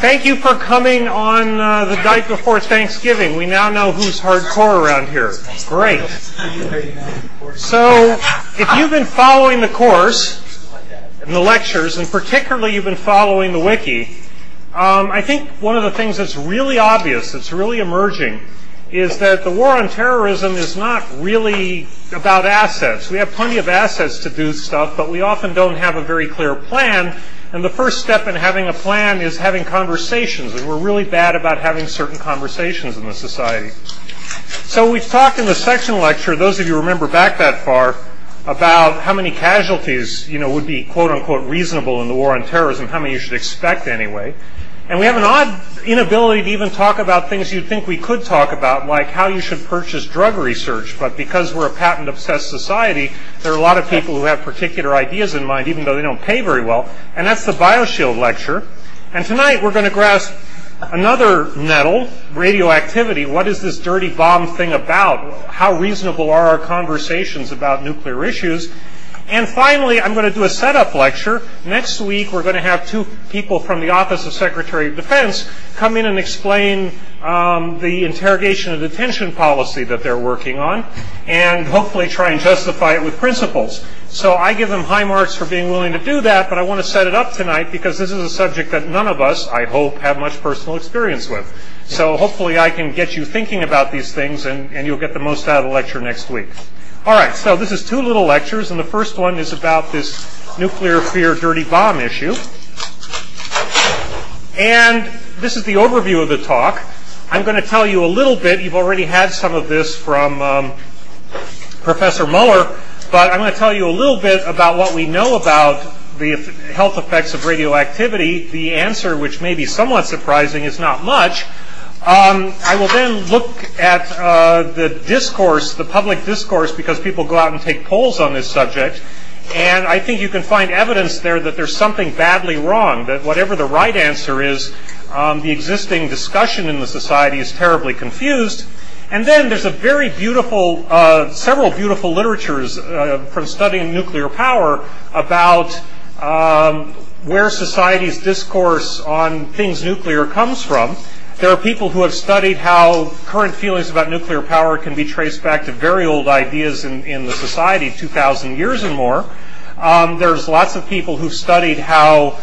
Thank you for coming on the night before Thanksgiving. We now know who's hardcore around here. Great. So, if you've been following the course and the lectures, and particularly you've been following the wiki, I think one of the things that's really obvious, that's really emerging, is that the war on terrorism is not really about assets. We have plenty of assets to do stuff, but we often don't have a very clear plan. And the first step in having a plan is having conversations, and we're really bad about having certain conversations in the society. So we've talked in the section lecture, those of you who remember back that far, about how many casualties, would be quote-unquote reasonable in the war on terrorism, how many you should expect anyway. And we have an odd inability to even talk about things you'd think we could talk about, like how you should purchase drug research. But because we're a patent-obsessed society, there are a lot of people who have particular ideas in mind, even though they don't pay very well. And that's the BioShield lecture. And tonight we're going to grasp another nettle, radioactivity. What is this dirty bomb thing about? How reasonable are our conversations about nuclear issues? And finally, I'm going to do a setup lecture. Next week, we're going to have two people from the Office of Secretary of Defense come in and explain the interrogation and detention policy that they're working on, and hopefully try and justify it with principles. So I give them high marks for being willing to do that, but I want to set it up tonight because this is a subject that none of us, I hope, have much personal experience with. So hopefully I can get you thinking about these things, and you'll get the most out of the lecture next week. All right, so this is two little lectures, and the first one is about this nuclear fear dirty bomb issue. And this is the overview of the talk. I'm going to tell you a little bit. You've already had some of this from Professor Muller, but I'm going to tell you a little bit about what we know about the health effects of radioactivity. The answer, which may be somewhat surprising, is not much. I will then look at the discourse, the public discourse, because people go out and take polls on this subject. And I think you can find evidence there that there's something badly wrong, that whatever the right answer is, the existing discussion in the society is terribly confused. And then there's a very beautiful, several beautiful literatures from studying nuclear power about where society's discourse on things nuclear comes from. There are people who have studied how current feelings about nuclear power can be traced back to very old ideas in the society, 2,000 years and more. There's lots of people who've studied how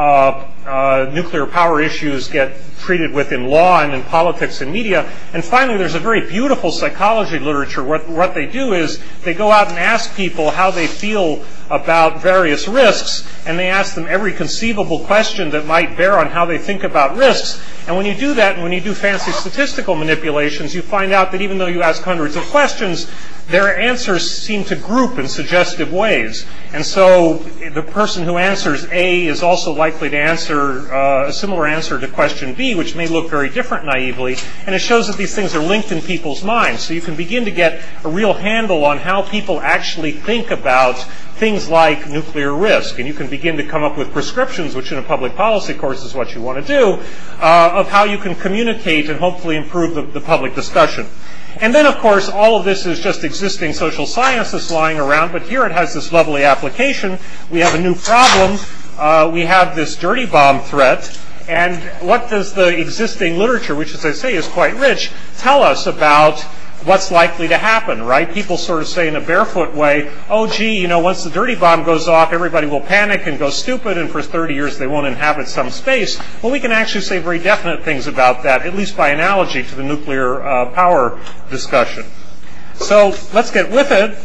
nuclear power issues get treated within law and in politics and media. And finally, there's a very beautiful psychology literature. What they do is they go out and ask people how they feel about various risks, and they ask them every conceivable question that might bear on how they think about risks. And when you do that, and when you do fancy statistical manipulations, you find out that even though you ask hundreds of questions, their answers seem to group in suggestive ways. And so the person who answers A is also likely to answer a similar answer to question B, which may look very different naively. And it shows that these things are linked in people's minds. So you can begin to get a real handle on how people actually think about things like nuclear risk. And you can begin to come up with prescriptions, which in a public policy course is what you want to do, of how you can communicate and hopefully improve the public discussion. And then, of course, all of this is just existing social sciences lying around, but here it has this lovely application. We have a new problem. We have this dirty bomb threat. And what does the existing literature, which, as I say, is quite rich, tell us about what's likely to happen, right? People sort of say in a barefoot way, oh, gee, once the dirty bomb goes off, everybody will panic and go stupid, and for 30 years they won't inhabit some space. Well, we can actually say very definite things about that, at least by analogy to the nuclear power discussion. So let's get with it.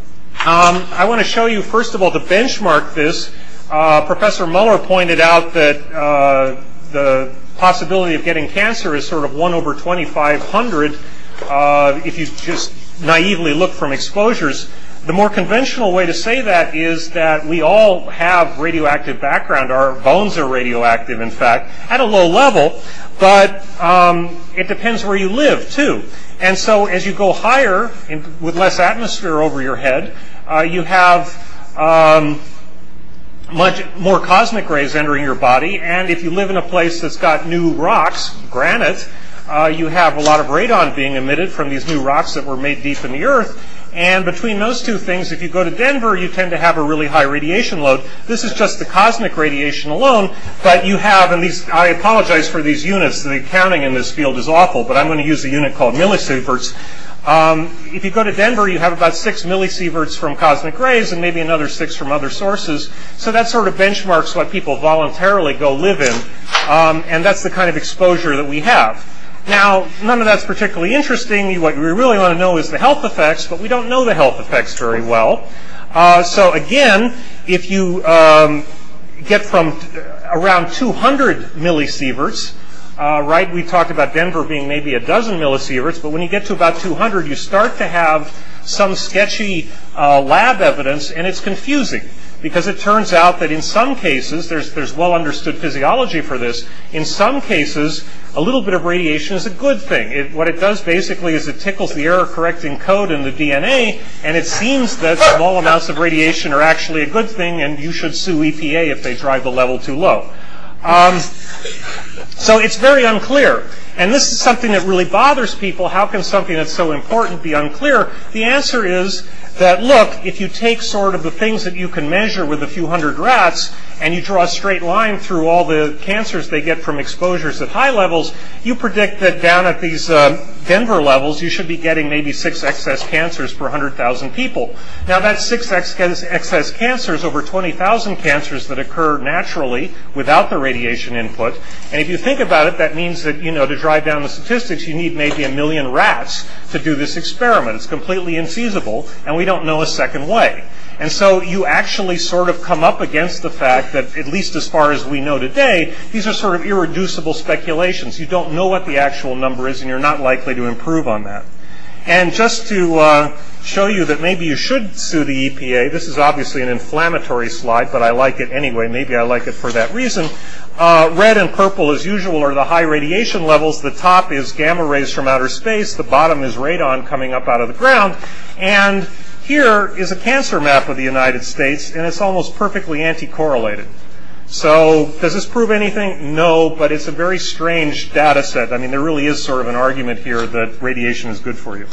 I want to show you, first of all, to benchmark this. Professor Muller pointed out that the possibility of getting cancer is sort of 1 over 2,500 if you just naively look from exposures. The more conventional way to say that is that we all have radioactive background. Our bones are radioactive, in fact, at a low level, but it depends where you live, too. And so as you go higher, with less atmosphere over your head, you have much more cosmic rays entering your body, and if you live in a place that's got new rocks, granite, you have a lot of radon being emitted from these new rocks that were made deep in the earth. And between those two things, if you go to Denver, you tend to have a really high radiation load. This is just the cosmic radiation alone, but you have, and these, I apologize for these units, the accounting in this field is awful, but I'm going to use a unit called millisieverts. If you go to Denver, you have about 6 millisieverts from cosmic rays and maybe another 6 from other sources. So that sort of benchmarks what people voluntarily go live in, and that's the kind of exposure that we have. Now, none of that's particularly interesting. What we really want to know is the health effects, but we don't know the health effects very well. So again, if you get from around 200 millisieverts, right, we talked about Denver being maybe a dozen millisieverts, but when you get to about 200, you start to have some sketchy lab evidence, and it's confusing. Because it turns out that in some cases, there's well understood physiology for this, in some cases, a little bit of radiation is a good thing. What it does basically is it tickles the error-correcting code in the DNA, and it seems that small amounts of radiation are actually a good thing, and you should sue EPA if they drive the level too low. So it's very unclear. And this is something that really bothers people. How can something that's so important be unclear? The answer is that, look, if you take sort of the things that you can measure with a few hundred rats and you draw a straight line through all the cancers they get from exposures at high levels, you predict that down at these Denver levels, you should be getting maybe 6 excess cancers per 100,000 people. Now, that's 6 excess cancers over 20,000 cancers that occur naturally without the radiation input. And if you think about it, that means that, to drive down the statistics, you need maybe 1 million rats to do this experiment. It's completely infeasible, and we don't know a second way. And so you actually sort of come up against the fact that, at least as far as we know today, these are sort of irreducible speculations. You don't know what the actual number is, and you're not likely to improve on that. And just to show you that maybe you should sue the EPA, this is obviously an inflammatory slide, but I like it anyway. Maybe I like it for that reason. Red and purple, as usual, are the high radiation levels. The top is gamma rays from outer space. The bottom is radon coming up out of the ground. And here is a cancer map of the United States, and it's almost perfectly anti-correlated. So does this prove anything? No, but it's a very strange data set. I mean, there really is sort of an argument here that radiation is good for you.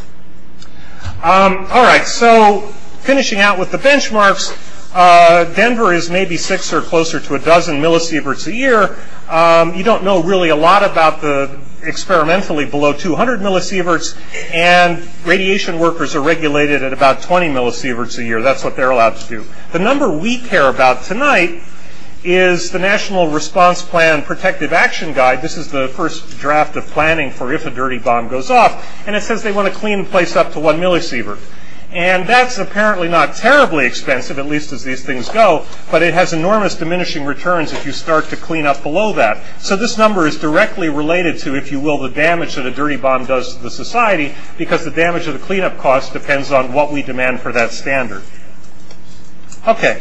All right, so finishing out with the benchmarks, Denver is maybe 6 or closer to a dozen millisieverts a year. You don't know really a lot about the experimentally below 200 millisieverts, and radiation workers are regulated at about 20 millisieverts a year. That's what they're allowed to do. The number we care about tonight is the National Response Plan Protective Action Guide. This is the first draft of planning for if a dirty bomb goes off, and it says they want to clean the place up to 1 millisievert. And that's apparently not terribly expensive, at least as these things go, but it has enormous diminishing returns if you start to clean up below that. So this number is directly related to, if you will, the damage that a dirty bomb does to the society, because the damage of the cleanup cost depends on what we demand for that standard. Okay.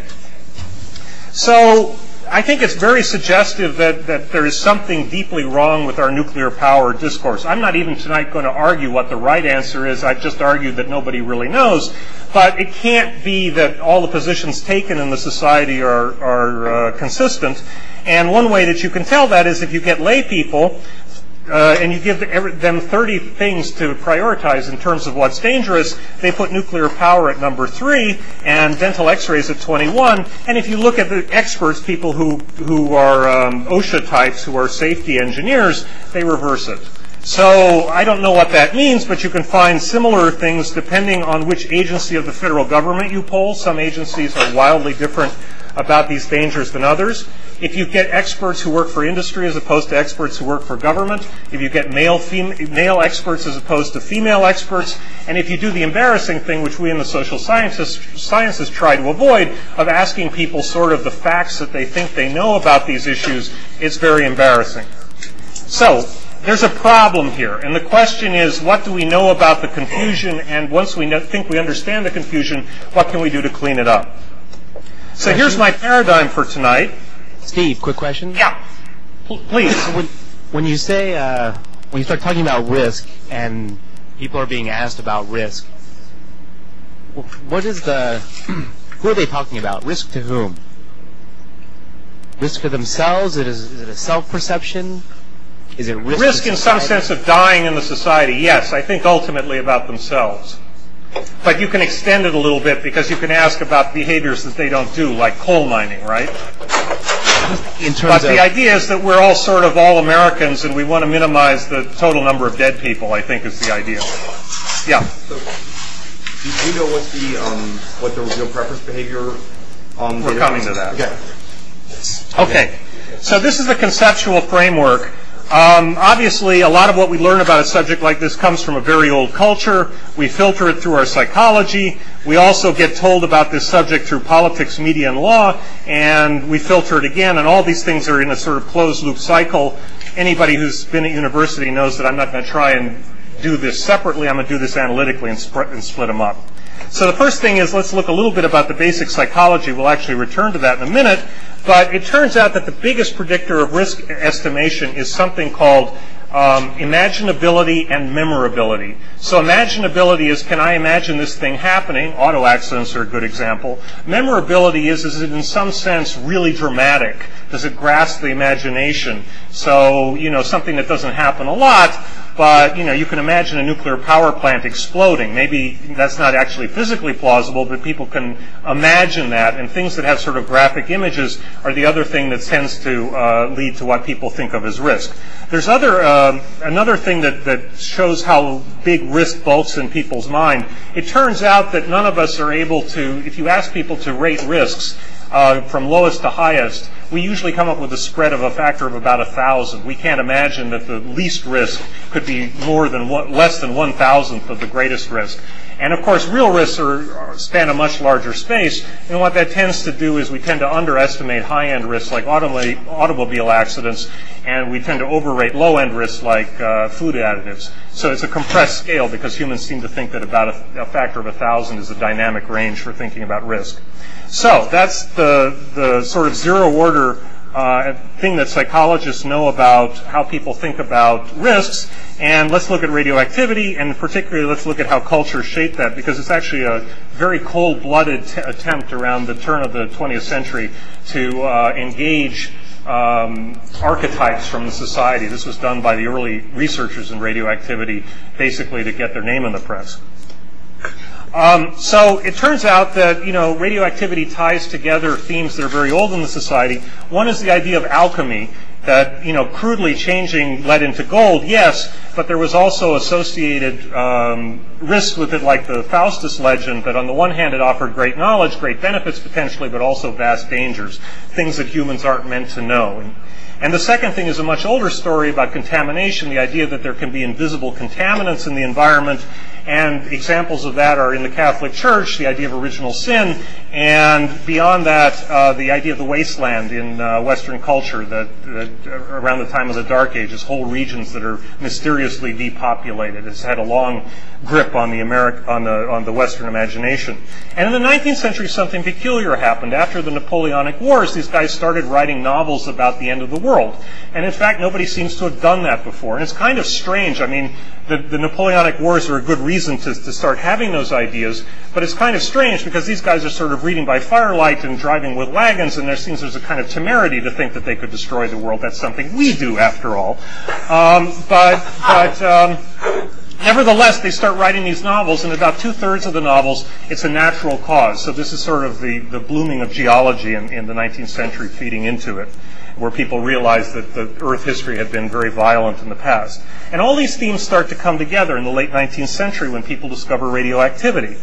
So I think it's very suggestive that there is something deeply wrong with our nuclear power discourse. I'm not even tonight going to argue what the right answer is. I've just argued that nobody really knows. But it can't be that all the positions taken in the society are consistent. And one way that you can tell that is if you get lay people and you give them 30 things to prioritize in terms of what's dangerous, they put nuclear power at number 3 and dental x-rays at 21. And if you look at the experts, people who are OSHA types, who are safety engineers, they reverse it. So I don't know what that means, but you can find similar things depending on which agency of the federal government you poll. Some agencies are wildly different about these dangers than others. If you get experts who work for industry as opposed to experts who work for government, if you get male experts as opposed to female experts, and if you do the embarrassing thing, which we in the social sciences try to avoid, of asking people sort of the facts that they think they know about these issues, it's very embarrassing. So there's a problem here, and the question is, what do we know about the confusion, and once we think we understand the confusion, what can we do to clean it up? So here's my paradigm for tonight. Steve, quick question. Yeah, please. When you say, when you start talking about risk and people are being asked about risk, what is who are they talking about? Risk to whom? Risk to themselves? Is it a self-perception? Is it risk in some sense of dying in the society? Yes, I think ultimately about themselves. But you can extend it a little bit because you can ask about behaviors that they don't do, like coal mining, right? But the idea is that we're all sort of all Americans and we want to minimize the total number of dead people, I think is the idea. Yeah. So, do you know what the real preference behavior we're coming to that. Okay. Okay. So this is the conceptual framework. Obviously, a lot of what we learn about a subject like this comes from a very old culture. We filter it through our psychology. We also get told about this subject through politics, media, and law, and we filter it again, and all these things are in a sort of closed-loop cycle. Anybody who's been at university knows that I'm not going to try and do this separately. I'm going to do this analytically and split them up. So the first thing is let's look a little bit about the basic psychology. We'll actually return to that in a minute. But it turns out that the biggest predictor of risk estimation is something called imaginability and memorability. So imaginability is, can I imagine this thing happening? Auto accidents are a good example. Memorability is it in some sense really dramatic? Does it grasp the imagination? So, something that doesn't happen a lot, but, you can imagine a nuclear power plant exploding. Maybe that's not actually physically plausible, but people can imagine that. And things that have sort of graphic images are the other thing that tends to lead to what people think of as risk. There's another thing that shows how big risk bulks in people's mind. It turns out that none of us are able to, if you ask people to rate risks from lowest to highest, we usually come up with a spread of a factor of about 1,000. We can't imagine that the least risk could be less than 1,000th of the greatest risk. And of course, real risks span a much larger space. And what that tends to do is we tend to underestimate high-end risks like automobile accidents, and we tend to overrate low-end risks like food additives. So it's a compressed scale because humans seem to think that about a factor of 1,000 is a dynamic range for thinking about risk. So that's the sort of zero-order thing that psychologists know about how people think about risks. And let's look at radioactivity, and particularly let's look at how culture shaped that, because it's actually a very cold-blooded attempt around the turn of the 20th century to engage archetypes from the society. This was done by the early researchers in radioactivity, basically to get their name in the press. So it turns out that, radioactivity ties together themes that are very old in the society. One is the idea of alchemy, that, crudely changing lead into gold, yes, but there was also associated risks with it, like the Faustus legend, that on the one hand it offered great knowledge, great benefits potentially, but also vast dangers, things that humans aren't meant to know. And the second thing is a much older story about contamination, the idea that there can be invisible contaminants in the environment. And examples of that are in the Catholic Church, the idea of original sin, and beyond that, the idea of the wasteland in Western culture, that around the time of the Dark Ages, whole regions that are mysteriously depopulated. It's had a long grip on the Western imagination. And in the 19th century, something peculiar happened. After the Napoleonic Wars, these guys started writing novels about the end of the world. And in fact, nobody seems to have done that before. And it's kind of strange. I mean, the Napoleonic Wars are a good reason to start having those ideas, but it's kind of strange because these guys are sort of reading by firelight and driving with wagons, and there seems there's a kind of temerity to think that they could destroy the world. That's something we do, after all. Nevertheless, they start writing these novels, and about 2/3 of the novels, it's a natural cause. So this is sort of the blooming of geology in the 19th century feeding into it, where people realized that the Earth history had been very violent in the past. And all these themes start to come together in the late 19th century when people discover radioactivity.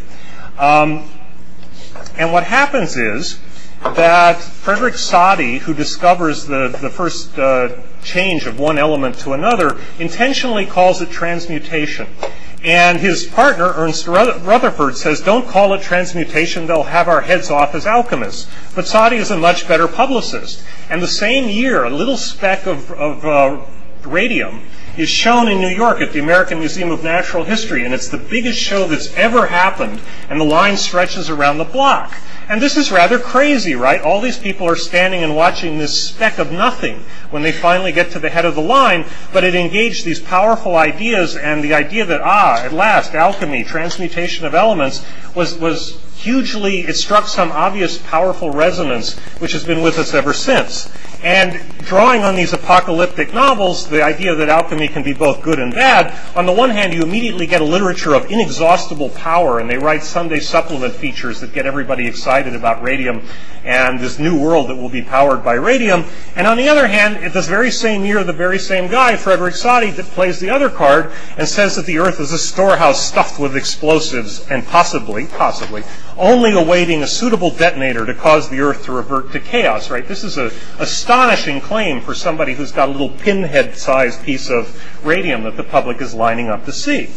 And what happens is that Frederick Soddy, who discovers the first change of one element to another, intentionally calls it transmutation. And his partner, Ernst Rutherford, says, don't call it transmutation, they'll have our heads off as alchemists. But Soddy is a much better publicist. And the same year, a little speck of radium is shown in New York at the American Museum of Natural History, and it's the biggest show that's ever happened, and the line stretches around the block. And this is rather crazy, right? All these people are standing and watching this speck of nothing when they finally get to the head of the line, but it engaged these powerful ideas, and the idea that, at last, alchemy, transmutation of elements, was hugely, it struck some obvious powerful resonance, which has been with us ever since. And drawing on these apocalyptic novels, the idea that alchemy can be both good and bad, on the one hand, you immediately get a literature of inexhaustible power, and they write Sunday supplement features that get everybody excited about radium and this new world that will be powered by radium. And on the other hand, at this very same year, the very same guy, Frederick Soddy, that plays the other card and says that the Earth is a storehouse stuffed with explosives and possibly, only awaiting a suitable detonator to cause the Earth to revert to chaos, right? This is an astonishing claim for somebody who's got a little pinhead-sized piece of radium that the public is lining up to see.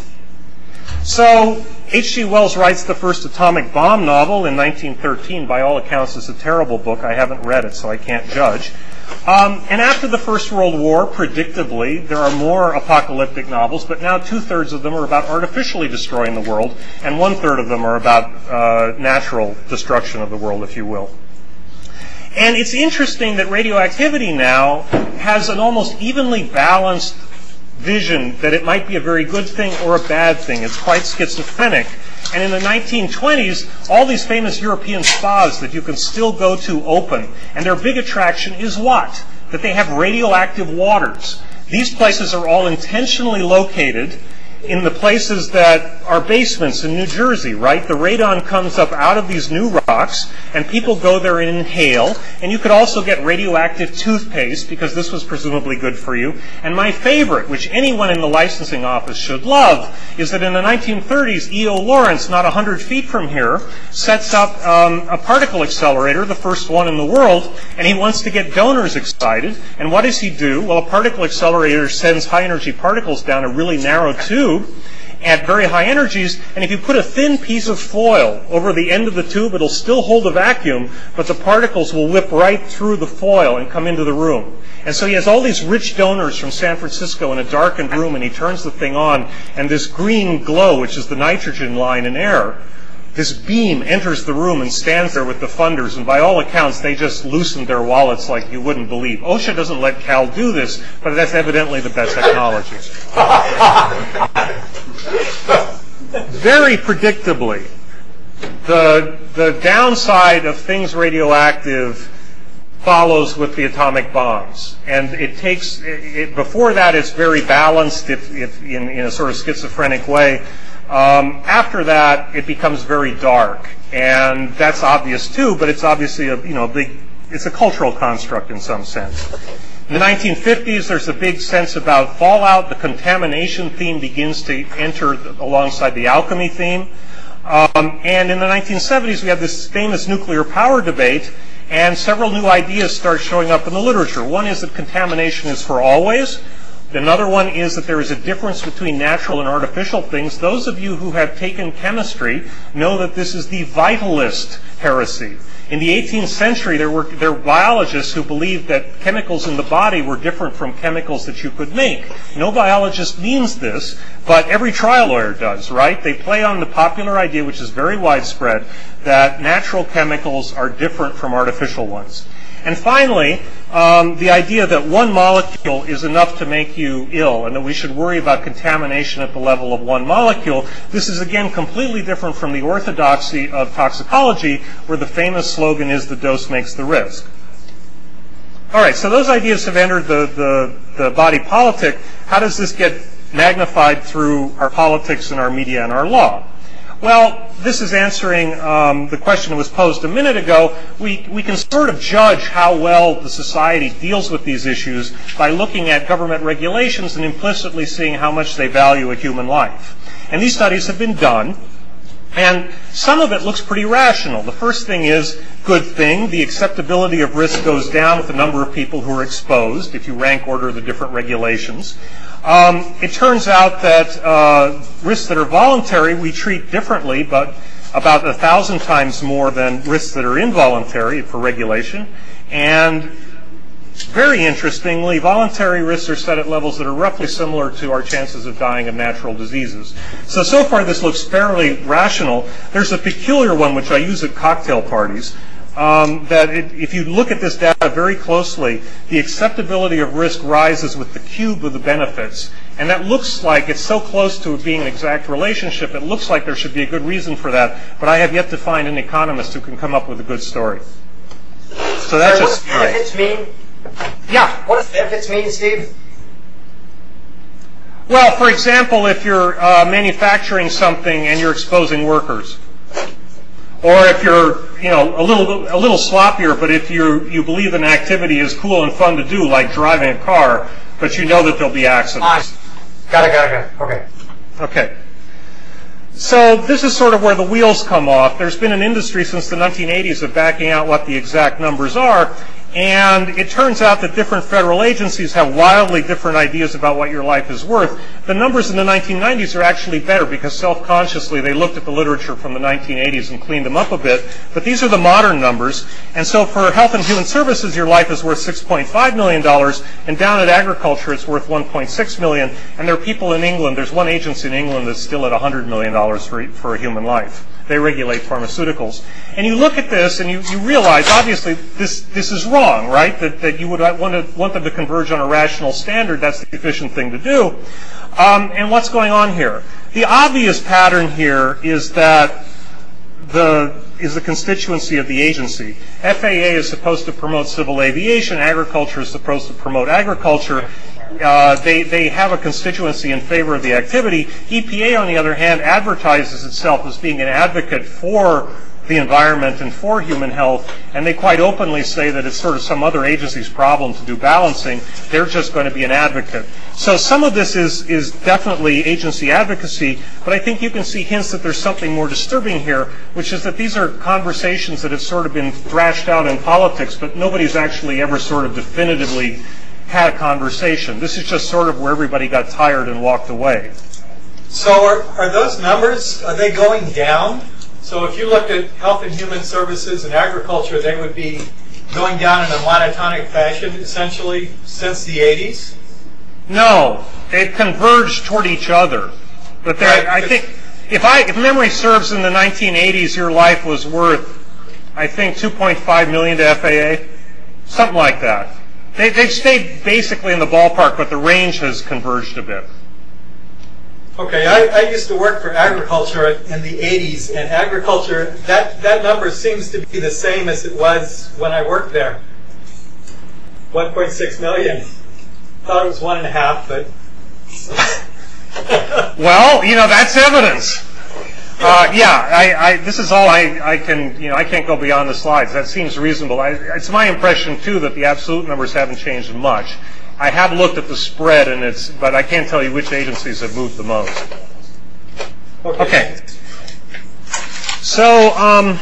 So H.G. Wells writes the first atomic bomb novel in 1913. By all accounts, it's a terrible book. I haven't read it, so I can't judge. And after the First World War, predictably, there are more apocalyptic novels, but now 2/3 of them are about artificially destroying the world, and 1/3 of them are about natural destruction of the world, if you will. And it's interesting that radioactivity now has an almost evenly balanced vision that it might be a very good thing or a bad thing. It's quite schizophrenic. And in the 1920s, all these famous European spas that you can still go to open, and their big attraction is what? That they have radioactive waters. These places are all intentionally located in the places that are basements in New Jersey, right? The radon comes up out of these new rocks, and people go there and inhale. And you could also get radioactive toothpaste, because this was presumably good for you. And my favorite, which anyone in the licensing office should love, is that in the 1930s, E.O. Lawrence, not 100 feet from here, sets up a particle accelerator, the first one in the world, and he wants to get donors excited. And what does he do? Well, a particle accelerator sends high-energy particles down a really narrow tube at very high energies, and if you put a thin piece of foil over the end of the tube, it'll still hold a vacuum, but the particles will whip right through the foil and come into the room. And so he has all these rich donors from San Francisco in a darkened room, and he turns the thing on, and this green glow, which is the nitrogen line in air, this beam enters the room and stands there with the funders, and by all accounts, they just loosened their wallets like you wouldn't believe. OSHA doesn't let Cal do this, but that's evidently the best technology. Very predictably, the downside of things radioactive follows with the atomic bombs. And it takes, before that it's very balanced if in a sort of schizophrenic way. After that, it becomes very dark, and that's obvious too. But it's obviously it's a cultural construct in some sense. In the 1950s, there's a big sense about fallout. The contamination theme begins to enter alongside the alchemy theme. And in the 1970s, we have this famous nuclear power debate, and several new ideas start showing up in the literature. One is that contamination is for always. Another one is that there is a difference between natural and artificial things. Those of you who have taken chemistry know that this is the vitalist heresy. In the 18th century, there were biologists who believed that chemicals in the body were different from chemicals that you could make. No biologist means this, but every trial lawyer does, right? They play on the popular idea, which is very widespread, that natural chemicals are different from artificial ones. And finally, the idea that one molecule is enough to make you ill, and that we should worry about contamination at the level of one molecule. This is, again, completely different from the orthodoxy of toxicology, where the famous slogan is, the dose makes the risk. All right, so those ideas have entered the body politic. How does this get magnified through our politics and our media and our law? Well, this is answering the question that was posed a minute ago. We can sort of judge how well the society deals with these issues by looking at government regulations and implicitly seeing how much they value a human life. And these studies have been done, and some of it looks pretty rational. The first thing is, good thing, the acceptability of risk goes down with the number of people who are exposed, if you rank order the different regulations. It turns out that risks that are voluntary we treat differently, but about 1,000 times more than risks that are involuntary for regulation. And very interestingly, voluntary risks are set at levels that are roughly similar to our chances of dying of natural diseases. So far this looks fairly rational. There's a peculiar one which I use at cocktail parties. If you look at this data very closely, the acceptability of risk rises with the cube of the benefits. And that looks like it's so close to being an exact relationship, it looks like there should be a good reason for that. But I have yet to find an economist who can come up with a good story. So that's just benefits mean? Yeah. What does benefits mean, Steve? Well, for example, if you're manufacturing something and you're exposing workers, or if you're, a little sloppier, but if you believe an activity is cool and fun to do, like driving a car, but you know that there'll be accidents. Got it. Okay. Okay. So this is sort of where the wheels come off. There's been an industry since the 1980s of backing out what the exact numbers are. And it turns out that different federal agencies have wildly different ideas about what your life is worth. The numbers in the 1990s are actually better because self-consciously they looked at the literature from the 1980s and cleaned them up a bit. But these are the modern numbers. And so for Health and Human Services, your life is worth $6.5 million. And down at Agriculture, it's worth $1.6 million. And there are people in England, there's one agency in England that's still at $100 million for a human life. They regulate pharmaceuticals. And you look at this and you realize, obviously, this is wrong, right? That you would want them to converge on a rational standard. That's the efficient thing to do. And what's going on here? The obvious pattern here is that the constituency of the agency. FAA is supposed to promote civil aviation. Agriculture is supposed to promote agriculture. They have a constituency in favor of the activity. EPA, on the other hand, advertises itself as being an advocate for the environment and for human health, and they quite openly say that it's sort of some other agency's problem to do balancing. They're just going to be an advocate. So some of this is definitely agency advocacy, but I think you can see hints that there's something more disturbing here, which is that these are conversations that have sort of been thrashed out in politics, but nobody's actually ever sort of definitively had a conversation. This is just sort of where everybody got tired and walked away. So are those numbers, are they going down? So if you looked at Health and Human Services and Agriculture, they would be going down in a monotonic fashion, essentially, since the 80s? No, they've converged toward each other. But right. I think, if memory serves, in the 1980s, your life was worth, I think, $2.5 million to FAA, something like that. They've stayed basically in the ballpark, but the range has converged a bit. Okay, I used to work for Agriculture in the 80s, and Agriculture, that number seems to be the same as it was when I worked there. 1.6 million. Thought it was 1.5, but... Well, that's evidence. This is all I can, I can't go beyond the slides. That seems reasonable. It's my impression, too, that the absolute numbers haven't changed much. I have looked at the spread, but I can't tell you which agencies have moved the most. Okay. So,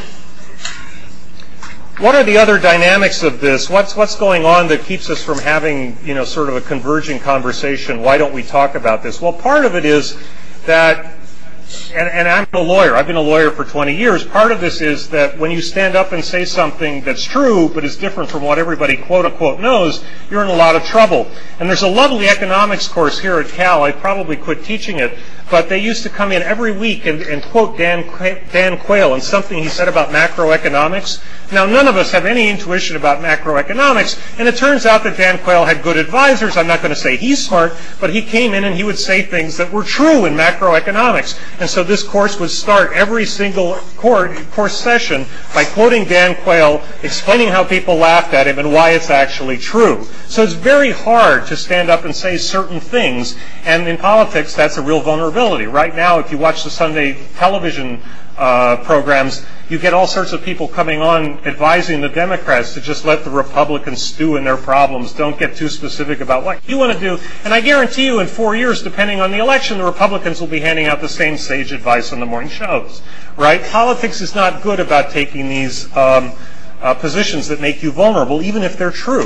what are the other dynamics of this? What's going on that keeps us from having, sort of a converging conversation? Why don't we talk about this? Well, part of it is that, and I'm a lawyer. I've been a lawyer for 20 years. Part of this is that when you stand up and say something that's true but is different from what everybody quote-unquote knows, you're in a lot of trouble. And there's a lovely economics course here at Cal. I probably quit teaching it, but they used to come in every week and quote Dan Quayle and something he said about macroeconomics. Now, none of us have any intuition about macroeconomics, and it turns out that Dan Quayle had good advisors. I'm not going to say he's smart, but he came in and he would say things that were true in macroeconomics. And so this course would start every single course session by quoting Dan Quayle, explaining how people laughed at him and why it's actually true. So it's very hard to stand up and say certain things, and in politics, that's a real vulnerability. Right now, if you watch the Sunday television programs, you get all sorts of people coming on advising the Democrats to just let the Republicans stew in their problems. Don't get too specific about what you want to do. And I guarantee you in 4 years, depending on the election, the Republicans will be handing out the same sage advice on the morning shows. Right? Politics is not good about taking these positions that make you vulnerable, even if they're true.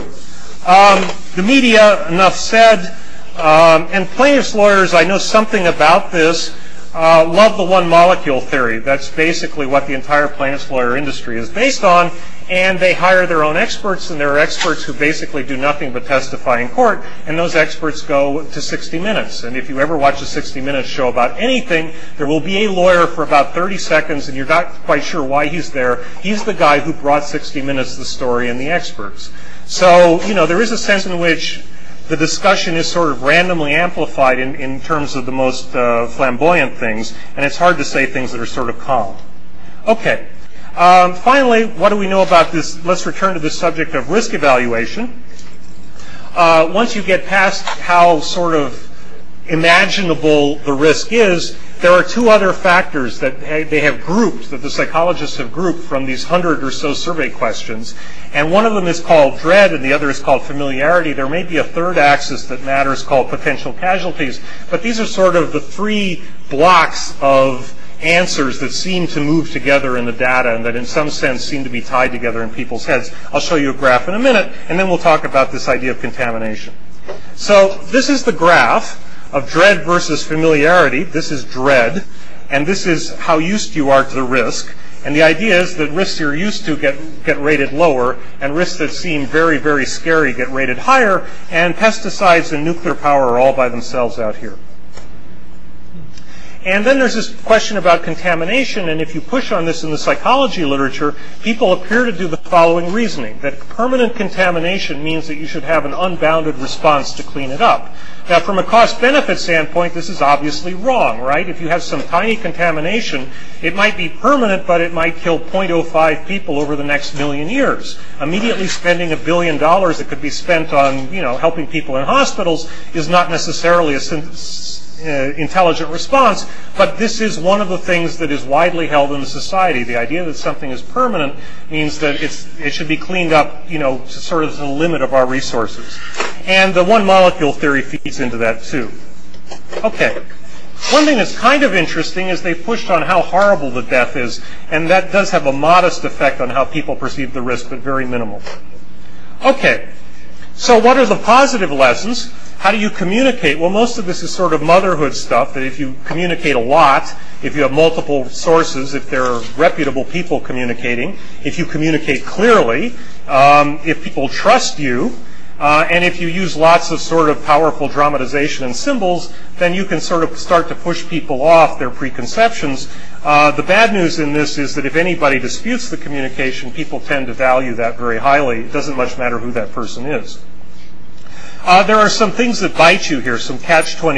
The media, enough said. And plaintiffs' lawyers, I know something about this, love the one molecule theory. That's basically what the entire plaintiffs' lawyer industry is based on, and they hire their own experts, and there are experts who basically do nothing but testify in court, and those experts go to 60 Minutes. And if you ever watch a 60 Minutes show about anything, there will be a lawyer for about 30 seconds, and you're not quite sure why he's there. He's the guy who brought 60 Minutes the story and the experts. So, there is a sense in which the discussion is sort of randomly amplified in terms of the most flamboyant things, and it's hard to say things that are sort of calm. Okay. Finally, what do we know about this? Let's return to the subject of risk evaluation. once you get past how sort of imaginable the risk is, there are two other factors that they have grouped, that the psychologists have grouped from these 100 or so survey questions. And one of them is called dread and the other is called familiarity. There may be a third axis that matters called potential casualties. But these are sort of the three blocks of answers that seem to move together in the data and that in some sense seem to be tied together in people's heads. I'll show you a graph in a minute, and then we'll talk about this idea of contamination. So this is the graph of dread versus familiarity. This is dread, and this is how used you are to the risk. And the idea is that risks you're used to get rated lower, and risks that seem very, very scary get rated higher, and pesticides and nuclear power are all by themselves out here. And then there's this question about contamination, and if you push on this in the psychology literature, people appear to do the following reasoning, that permanent contamination means that you should have an unbounded response to clean it up. Now, from a cost-benefit standpoint, this is obviously wrong, right? If you have some tiny contamination, it might be permanent, but it might kill 0.05 people over the next million years. Immediately spending $1 billion that could be spent on, helping people in hospitals is not necessarily a intelligent response, but this is one of the things that is widely held in the society. The idea that something is permanent means that it should be cleaned up, to sort of the limit of our resources. And the one molecule theory feeds into that too. Okay. One thing that's kind of interesting is they pushed on how horrible the death is, and that does have a modest effect on how people perceive the risk, but very minimal. Okay. So what are the positive lessons? How do you communicate? Well, most of this is sort of motherhood stuff, that if you communicate a lot, if you have multiple sources, if there are reputable people communicating, if you communicate clearly, if people trust you, and if you use lots of sort of powerful dramatization and symbols, then you can sort of start to push people off their preconceptions. The bad news in this is that if anybody disputes the communication, people tend to value that very highly. It doesn't much matter who that person is. There are some things that bite you here, some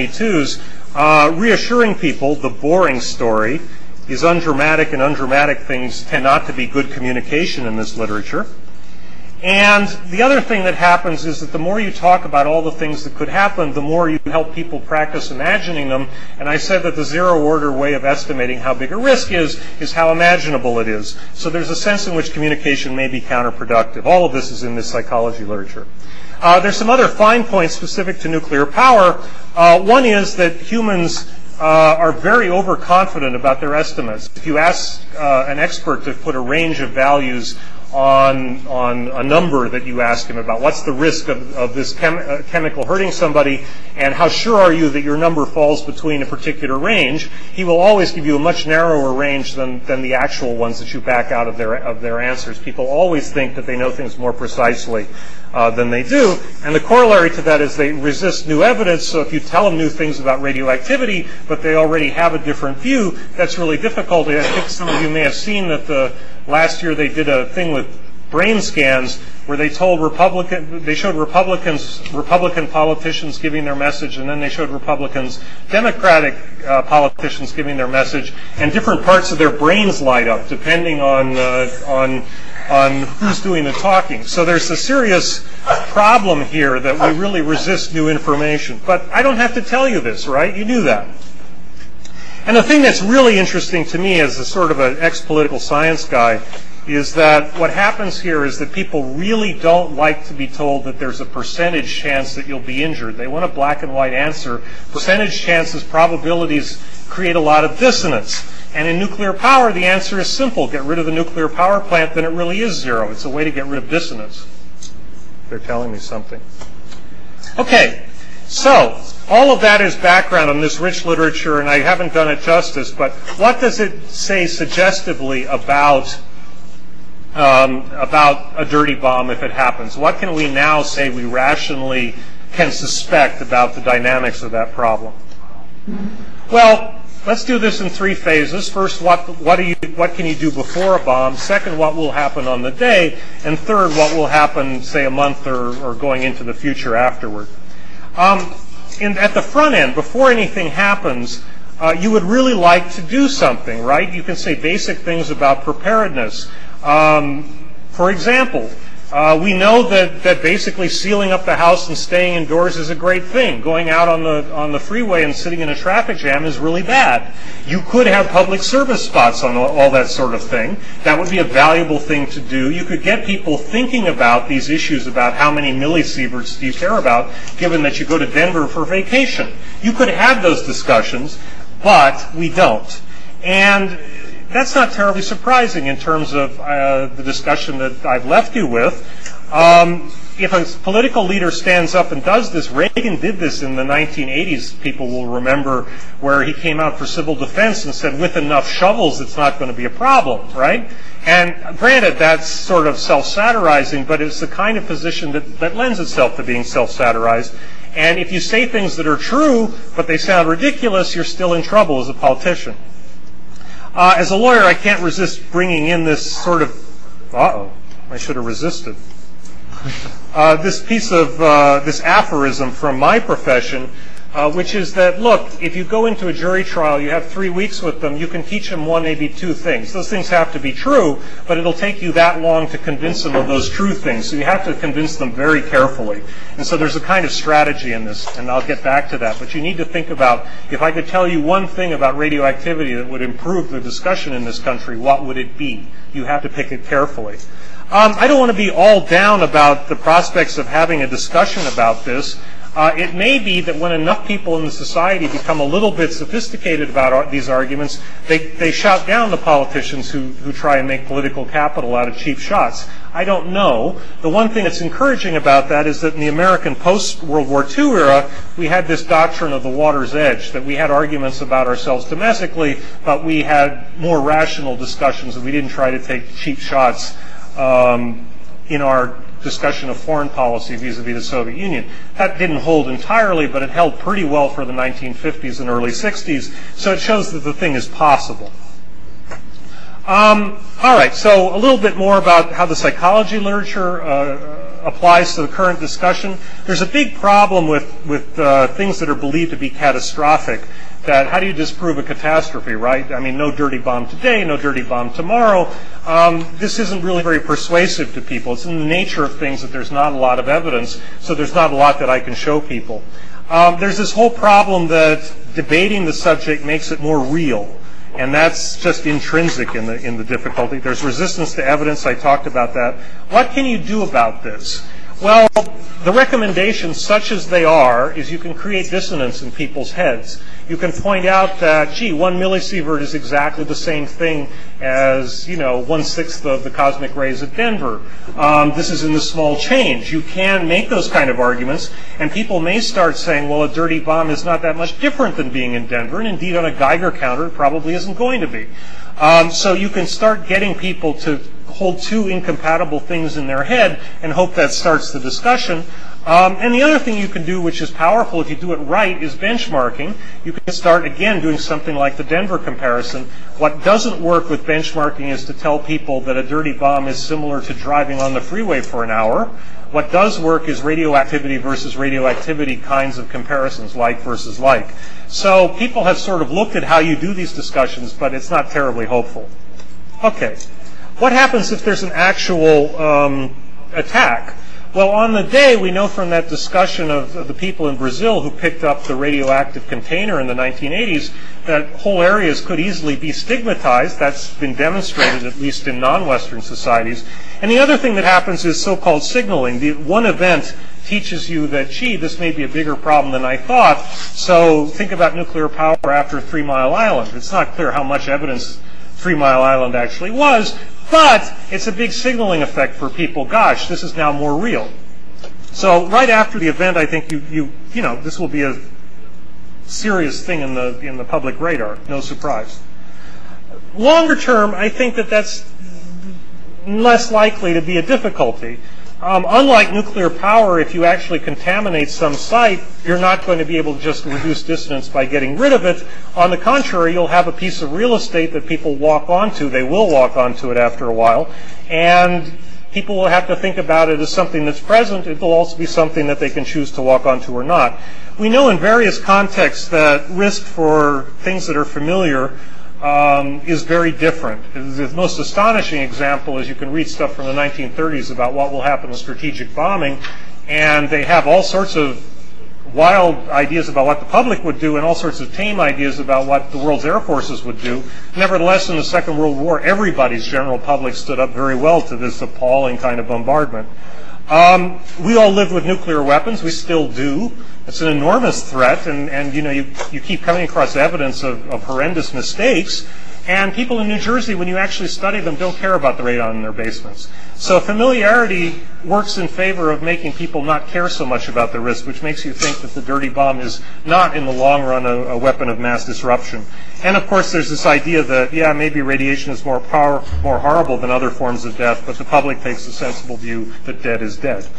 catch-22s. Reassuring people the boring story is undramatic, and undramatic things tend not to be good communication in this literature. And the other thing that happens is that the more you talk about all the things that could happen, the more you help people practice imagining them. And I said that the zero-order way of estimating how big a risk is how imaginable it is. So there's a sense in which communication may be counterproductive. All of this is in this psychology literature. There's some other fine points specific to nuclear power. One is that humans are very overconfident about their estimates. If you ask an expert to put a range of values on a number that you ask him about, what's the risk of this chemical hurting somebody, and how sure are you that your number falls between a particular range, he will always give you a much narrower range than the actual ones that you back out of their answers. People always think that they know things more precisely than they do, and the corollary to that is they resist new evidence. So if you tell them new things about radioactivity, but they already have a different view, that's really difficult. I think some of you may have seen that last year they did a thing with brain scans where they showed Republican politicians giving their message, and then they showed Democratic politicians giving their message, and different parts of their brains light up depending on who's doing the talking. So there's a serious problem here that we really resist new information. But I don't have to tell you this, right? You knew that. And the thing that's really interesting to me as a sort of an ex-political science guy is that what happens here is that people really don't like to be told that there's a percentage chance that you'll be injured. They want a black and white answer. Percentage chances, probabilities create a lot of dissonance. And in nuclear power, the answer is simple. Get rid of the nuclear power plant, then it really is zero. It's a way to get rid of dissonance. They're telling me something. Okay, so all of that is background on this rich literature, and I haven't done it justice, but what does it say suggestively about a dirty bomb if it happens? What can we now say we rationally can suspect about the dynamics of that problem? Well, let's do this in three phases. First, what can you do before a bomb? Second, what will happen on the day? And third, what will happen, say, a month or going into the future afterward? At the front end, before anything happens, you would really like to do something, right? You can say basic things about preparedness. For example, We know that basically sealing up the house and staying indoors is a great thing. Going out on the freeway and sitting in a traffic jam is really bad. You could have public service spots on all that sort of thing. That would be a valuable thing to do. You could get people thinking about these issues about how many millisieverts do you care about, given that you go to Denver for vacation. You could have those discussions, but we don't. And that's not terribly surprising in terms of the discussion that I've left you with. If a political leader stands up and does this, Reagan did this in the 1980s, people will remember, where he came out for civil defense and said, with enough shovels, it's not going to be a problem, right? And granted, that's sort of self-satirizing, but it's the kind of position that lends itself to being self-satirized. And if you say things that are true, but they sound ridiculous, you're still in trouble as a politician. As a lawyer, I can't resist bringing in this sort of, I should have resisted. This piece of, this aphorism from my profession, which is that, look, if you go into a jury trial, you have 3 weeks with them, you can teach them one, maybe two things. Those things have to be true, but it'll take you that long to convince them of those true things. So you have to convince them very carefully. And so there's a kind of strategy in this, and I'll get back to that. But you need to think about, if I could tell you one thing about radioactivity that would improve the discussion in this country, what would it be? You have to pick it carefully. I don't want to be all down about the prospects of having a discussion about this. It may be that when enough people in the society become a little bit sophisticated about these arguments, they shout down the politicians who try and make political capital out of cheap shots. I don't know. The one thing that's encouraging about that is that in the American post-World War II era, we had this doctrine of the water's edge, that we had arguments about ourselves domestically, but we had more rational discussions, and we didn't try to take cheap shots in our discussion of foreign policy vis-a-vis the Soviet Union. That didn't hold entirely, but it held pretty well for the 1950s and early 60s, so it shows that the thing is possible. All right, so a little bit more about how the psychology literature applies to the current discussion. There's a big problem with things that are believed to be catastrophic. That how do you disprove a catastrophe, right? I mean, no dirty bomb today, no dirty bomb tomorrow. This isn't really very persuasive to people. It's in the nature of things that there's not a lot of evidence, so there's not a lot that I can show people. There's this whole problem that debating the subject makes it more real, and that's just intrinsic in the difficulty. There's resistance to evidence. I talked about that. What can you do about this? Well, the recommendations, such as they are, is you can create dissonance in people's heads. You can point out that, gee, 1 millisievert is exactly the same thing as, 1/6 of the cosmic rays at Denver. This isn't a small change. You can make those kind of arguments, and people may start saying, well, a dirty bomb is not that much different than being in Denver, and indeed on a Geiger counter it probably isn't going to be. So you can start getting people to hold two incompatible things in their head and hope that starts the discussion. And the other thing you can do, which is powerful if you do it right, is benchmarking. You can start, again, doing something like the Denver comparison. What doesn't work with benchmarking is to tell people that a dirty bomb is similar to driving on the freeway for an hour. What does work is radioactivity versus radioactivity kinds of comparisons, like versus like. So people have sort of looked at how you do these discussions, but it's not terribly hopeful. Okay. What happens if there's an actual attack? Well, on the day, we know from that discussion of the people in Brazil who picked up the radioactive container in the 1980s that whole areas could easily be stigmatized. That's been demonstrated, at least in non-Western societies. And the other thing that happens is so-called signaling. The one event teaches you that, gee, this may be a bigger problem than I thought, so think about nuclear power after 3 Mile Island. It's not clear how much evidence 3 Mile Island actually was, but it's a big signaling effect for people. Gosh, this is now more real. So right after the event, I think this will be a serious thing in the public radar. No surprise. Longer term, I think that's less likely to be a difficulty. Unlike nuclear power, if you actually contaminate some site, you're not going to be able to just reduce dissonance by getting rid of it. On the contrary, you'll have a piece of real estate that people walk onto. They will walk onto it after a while. And people will have to think about it as something that's present. It will also be something that they can choose to walk onto or not. We know in various contexts that risk for things that are familiar is very different. The most astonishing example is you can read stuff from the 1930s about what will happen with strategic bombing, and they have all sorts of wild ideas about what the public would do and all sorts of tame ideas about what the world's air forces would do. Nevertheless, in the Second World War, everybody's general public stood up very well to this appalling kind of bombardment. We all live with nuclear weapons. We still do. It's an enormous threat, and you keep coming across evidence of horrendous mistakes. And people in New Jersey, when you actually study them, don't care about the radon in their basements. So familiarity works in favor of making people not care so much about the risk, which makes you think that the dirty bomb is not, in the long run, a weapon of mass disruption. And of course, there's this idea that, yeah, maybe radiation is more horrible than other forms of death, but the public takes a sensible view that dead is dead.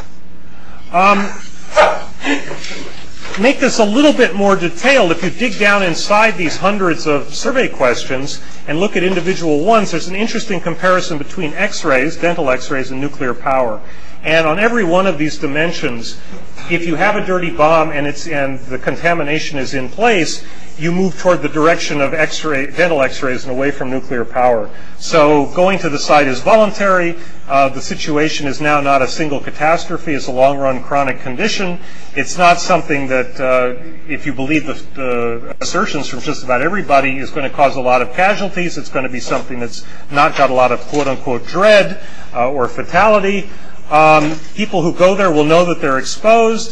Make this a little bit more detailed. If you dig down inside these hundreds of survey questions and look at individual ones, there's an interesting comparison between X-rays, dental X-rays, and nuclear power. And on every one of these dimensions, if you have a dirty bomb and the contamination is in place, you move toward the direction of dental X-rays and away from nuclear power. So going to the site is voluntary. The situation is now not a single catastrophe. It's a long-run chronic condition. It's not something that, if you believe the assertions from just about everybody, is going to cause a lot of casualties. It's going to be something that's not got a lot of quote-unquote dread or fatality. People who go there will know that they're exposed.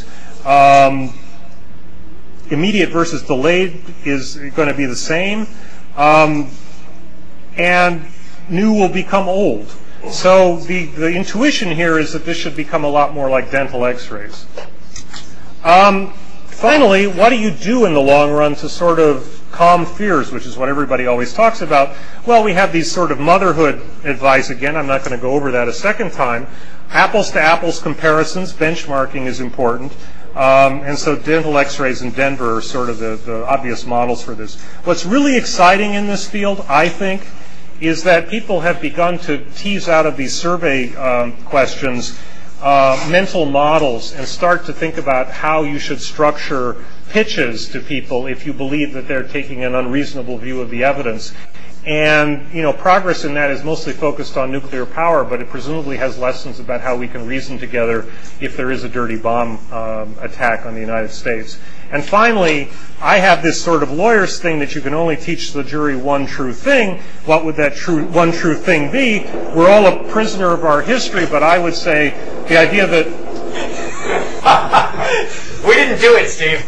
Immediate versus delayed is going to be the same. And new will become old. So the intuition here is that this should become a lot more like dental X-rays. Finally, what do you do in the long run to sort of calm fears, which is what everybody always talks about? Well, we have these sort of motherhood advice. Again, I'm not going to go over that a second time. Apples to apples comparisons, benchmarking is important. And so dental X-rays in Denver are sort of the obvious models for this. What's really exciting in this field, I think, is that people have begun to tease out of these survey questions mental models and start to think about how you should structure pitches to people if you believe that they're taking an unreasonable view of the evidence. And, progress in that is mostly focused on nuclear power, but it presumably has lessons about how we can reason together if there is a dirty bomb attack on the United States. And finally, I have this sort of lawyer's thing that you can only teach the jury one true thing. What would that one true thing be? We're all a prisoner of our history, but I would say the idea that... We didn't do it, Steve.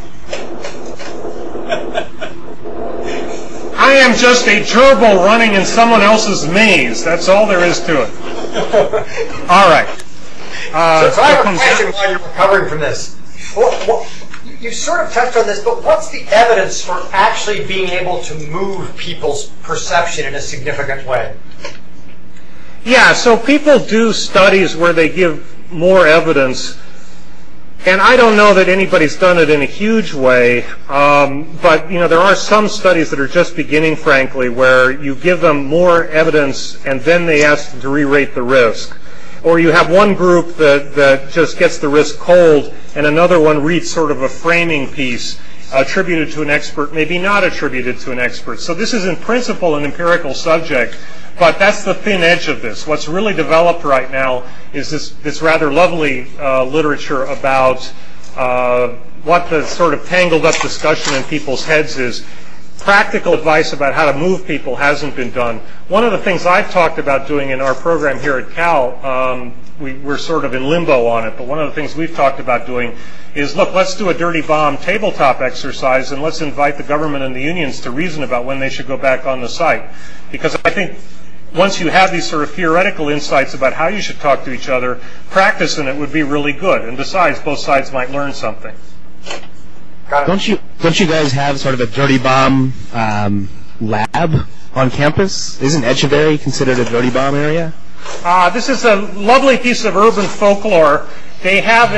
I am just a gerbil running in someone else's maze. That's all there is to it. All right. So I have a question while you're recovering from this. You sort of touched on this, but what's the evidence for actually being able to move people's perception in a significant way? Yeah, so people do studies where they give more evidence. And I don't know that anybody's done it in a huge way, but there are some studies that are just beginning, frankly, where you give them more evidence and then they ask them to re-rate the risk. Or you have one group that just gets the risk cold and another one reads sort of a framing piece attributed to an expert, maybe not attributed to an expert. So this is in principle an empirical subject, but that's the thin edge of this. What's really developed right now is this rather lovely literature about what the sort of tangled up discussion in people's heads is. Practical advice about how to move people hasn't been done. One of the things I've talked about doing in our program here at Cal, we're sort of in limbo on it, but one of the things we've talked about doing is, look, let's do a dirty bomb tabletop exercise and let's invite the government and the unions to reason about when they should go back on the site. Because I think once you have these sort of theoretical insights about how you should talk to each other, practice in it would be really good. And besides, both sides might learn something. Don't you guys have sort of a dirty bomb lab on campus? Isn't Echeverry considered a dirty bomb area? This is a lovely piece of urban folklore. They had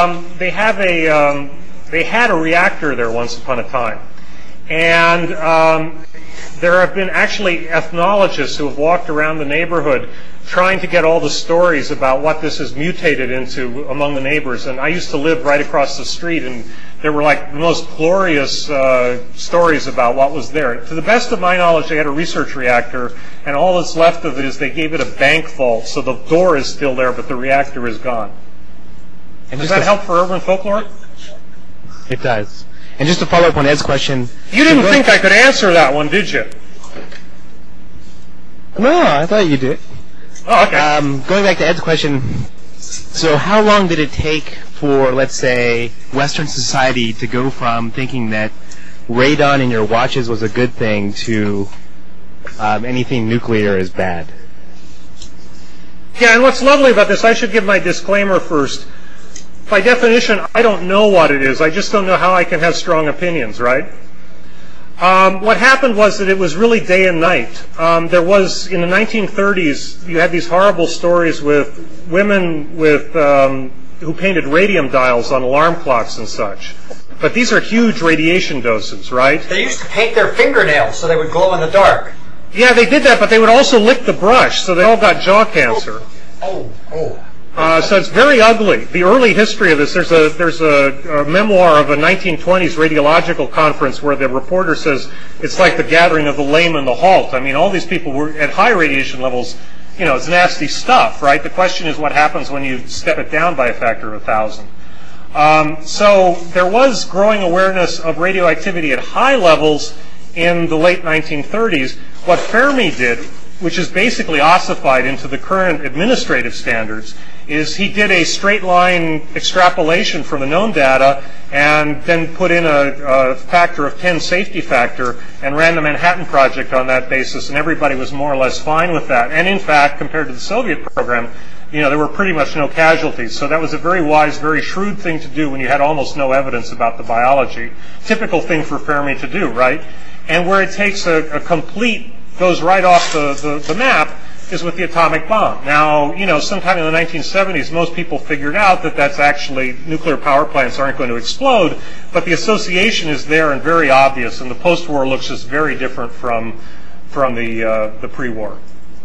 a reactor there once upon a time, and there have been actually ethnologists who have walked around the neighborhood trying to get all the stories about what this has mutated into among the neighbors. And I used to live right across the street, and there were like the most glorious stories about what was there. To the best of my knowledge, they had a research reactor, and all that's left of it is they gave it a bank vault, so the door is still there, but the reactor is gone. And does that help for urban folklore? It does. And just to follow up on Ed's question... You didn't think I could answer that one, did you? No, I thought you did. Oh, okay. Going back to Ed's question, so how long did it take for, let's say, Western society to go from thinking that radon in your watches was a good thing to anything nuclear is bad? Yeah, and what's lovely about this, I should give my disclaimer first. By definition, I don't know what it is. I just don't know how I can have strong opinions, right? What happened was that it was really day and night. There was, in the 1930s, you had these horrible stories with women with who painted radium dials on alarm clocks and such. But these are huge radiation doses, right? They used to paint their fingernails so they would glow in the dark. Yeah, they did that, but they would also lick the brush, so they all got jaw cancer. So it's very ugly. The early history of this, there's a memoir of a 1920s radiological conference where the reporter says it's like the gathering of the lame and the halt. I mean, all these people were at high radiation levels. You know, it's nasty stuff, right? The question is what happens when you step it down by a factor of 1,000. So there was growing awareness of radioactivity at high levels in the late 1930s. What Fermi did, which is basically ossified into the current administrative standards, is he did a straight line extrapolation from the known data and then put in a factor of 10 safety factor and ran the Manhattan Project on that basis, and everybody was more or less fine with that. And in fact, compared to the Soviet program, you know, there were pretty much no casualties. So that was a very wise, very shrewd thing to do when you had almost no evidence about the biology. Typical thing for Fermi to do, right? And where it takes a complete, goes right off the map, is with the atomic bomb. Now, you know, sometime in the 1970s, most people figured out that that's actually, nuclear power plants aren't going to explode, but the association is there and very obvious, and the post-war looks just very different from the pre-war.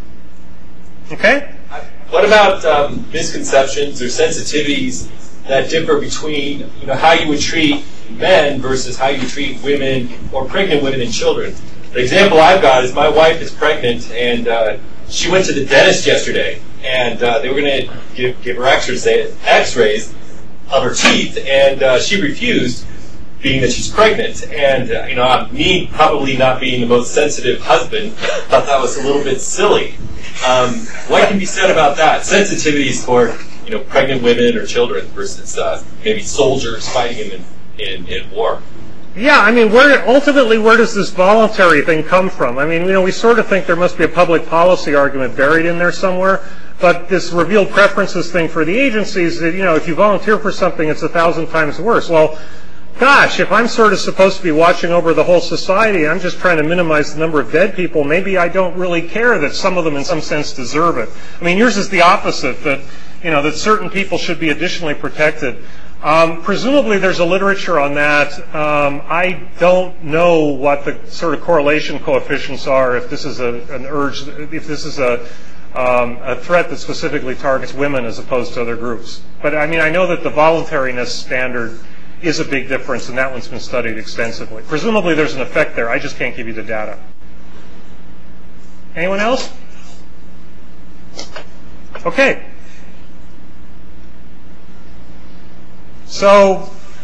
Okay? What about misconceptions or sensitivities that differ between, you know, how you would treat men versus how you treat women or pregnant women and children? The example I've got is my wife is pregnant, and she went to the dentist yesterday, and they were going to give her x-rays of her teeth, and she refused, being that she's pregnant. And, you know, me probably not being the most sensitive husband, thought that was a little bit silly. What can be said about that? Sensitivities for, you know, pregnant women or children versus maybe soldiers fighting in war. Yeah, I mean, ultimately, where does this voluntary thing come from? I mean, you know, we sort of think there must be a public policy argument buried in there somewhere, but this revealed preferences thing for the agencies, you know, if you volunteer for something, it's 1,000 times worse. Well, gosh, if I'm sort of supposed to be watching over the whole society, I'm just trying to minimize the number of dead people, maybe I don't really care that some of them in some sense deserve it. I mean, yours is the opposite, that, you know, that certain people should be additionally protected. Presumably there's a literature on that. I don't know what the sort of correlation coefficients are, if this is an urge, if this is a threat that specifically targets women as opposed to other groups. But I mean, I know that the voluntariness standard is a big difference, and that one's been studied extensively. Presumably there's an effect there. I just can't give you the data. Anyone else? Okay. So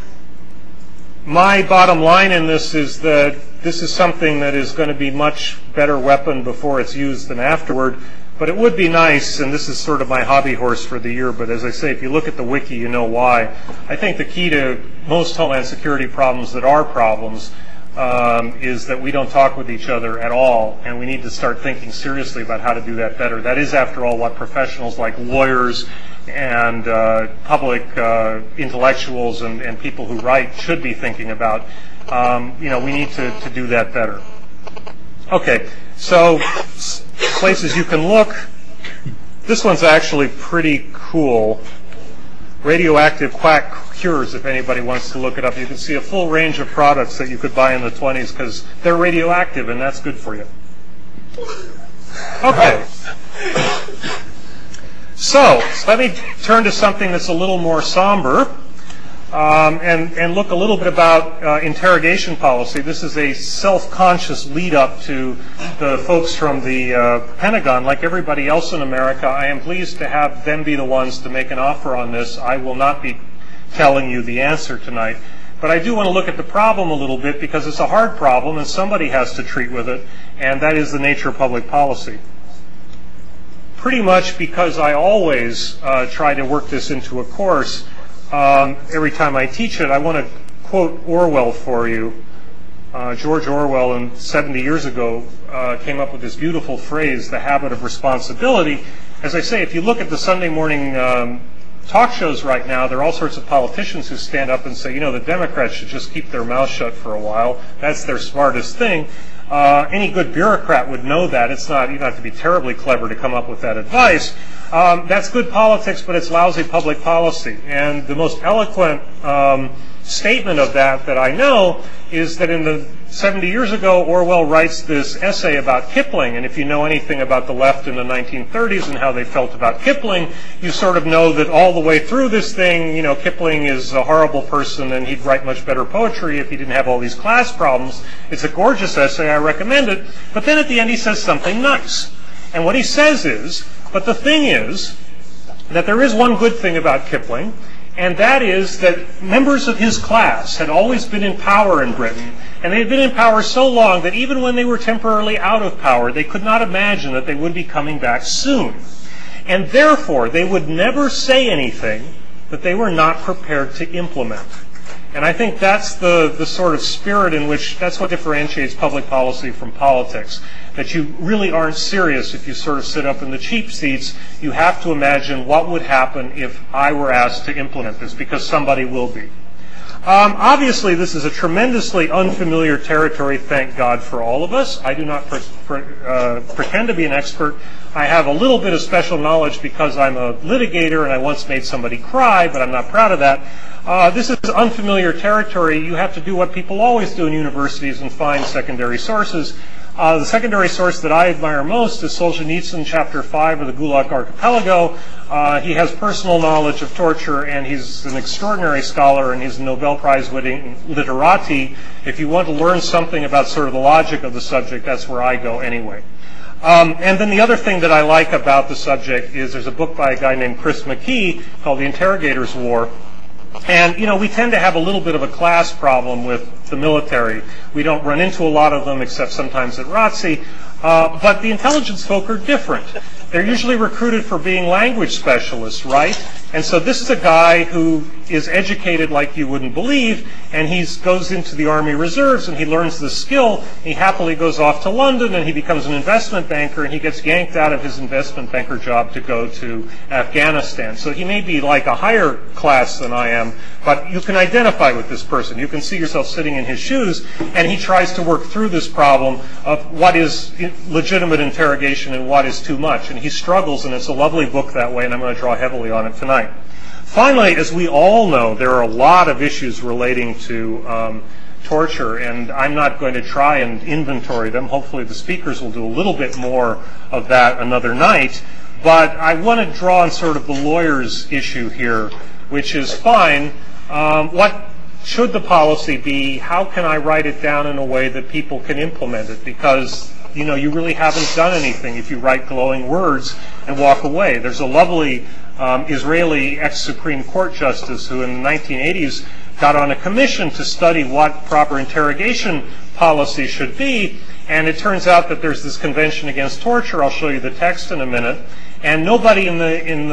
my bottom line in this is that this is something that is going to be much better weapon before it's used than afterward. But it would be nice, and this is sort of my hobby horse for the year, but as I say, if you look at the wiki, you know why. I think the key to most Homeland Security problems that are problems is that we don't talk with each other at all, and we need to start thinking seriously about how to do that better. That is, after all, what professionals like lawyers and public intellectuals and people who write should be thinking about. You know, we need to do that better. Okay, so places you can look. This one's actually pretty cool. Radioactive quack cures, if anybody wants to look it up. You can see a full range of products that you could buy in the 20s because they're radioactive, and that's good for you. Okay. So let me turn to something that's a little more somber and look a little bit about interrogation policy. This is a self-conscious lead-up to the folks from the Pentagon. Like everybody else in America, I am pleased to have them be the ones to make an offer on this. I will not be telling you the answer tonight. But I do want to look at the problem a little bit because it's a hard problem and somebody has to treat with it, and that is the nature of public policy. Pretty much because I always try to work this into a course, every time I teach it, I want to quote Orwell for you. George Orwell, 70 years ago, came up with this beautiful phrase, the habit of responsibility. As I say, if you look at the Sunday morning talk shows right now, there are all sorts of politicians who stand up and say, you know, the Democrats should just keep their mouth shut for a while. That's their smartest thing. Any good bureaucrat would know that. It's not, you don't have to be terribly clever to come up with that advice. That's good politics, but it's lousy public policy. And the most eloquent statement of that I know is that in the 70 years ago, Orwell writes this essay about Kipling, and if you know anything about the left in the 1930s and how they felt about Kipling, you sort of know that all the way through this thing, you know, Kipling is a horrible person and he'd write much better poetry if he didn't have all these class problems. It's a gorgeous essay, I recommend it, but then at the end he says something nice. And what he says is, but the thing is that there is one good thing about Kipling, and that is that members of his class had always been in power in Britain, and they had been in power so long that even when they were temporarily out of power, they could not imagine that they would be coming back soon. And therefore, they would never say anything that they were not prepared to implement. And I think that's the sort of spirit in which, that's what differentiates public policy from politics. That you really aren't serious if you sort of sit up in the cheap seats. You have to imagine what would happen if I were asked to implement this, because somebody will be. Obviously, this is a tremendously unfamiliar territory, thank God for all of us. I do not pretend to be an expert. I have a little bit of special knowledge because I'm a litigator and I once made somebody cry, but I'm not proud of that. This is unfamiliar territory. You have to do what people always do in universities and find secondary sources. The secondary source that I admire most is Solzhenitsyn, Chapter 5 of the Gulag Archipelago. He has personal knowledge of torture, and he's an extraordinary scholar, and he's a Nobel Prize-winning literati. If you want to learn something about sort of the logic of the subject, that's where I go anyway. And then the other thing that I like about the subject is there's a book by a guy named Chris McKee called The Interrogator's War. And, you know, we tend to have a little bit of a class problem with the military. We don't run into a lot of them, except sometimes at ROTC. But the intelligence folk are different. They're usually recruited for being language specialists, right? And so this is a guy who is educated like you wouldn't believe, and he goes into the Army Reserves, and he learns the skill. He happily goes off to London, and he becomes an investment banker, and he gets yanked out of his investment banker job to go to Afghanistan. So he may be like a higher class than I am, but you can identify with this person. You can see yourself sitting in his shoes, and he tries to work through this problem of what is legitimate interrogation and what is too much. And he struggles, and it's a lovely book that way, and I'm going to draw heavily on it tonight. Finally, as we all know, there are a lot of issues relating to torture, and I'm not going to try and inventory them. Hopefully the speakers will do a little bit more of that another night. But I want to draw on sort of the lawyer's issue here, which is fine. What should the policy be? How can I write it down in a way that people can implement it? Because, you know, you really haven't done anything if you write glowing words and walk away. There's a lovely Israeli ex-Supreme Court justice who in the 1980s got on a commission to study what proper interrogation policy should be, and it turns out that there's this Convention Against Torture. I'll show you the text in a minute. And nobody in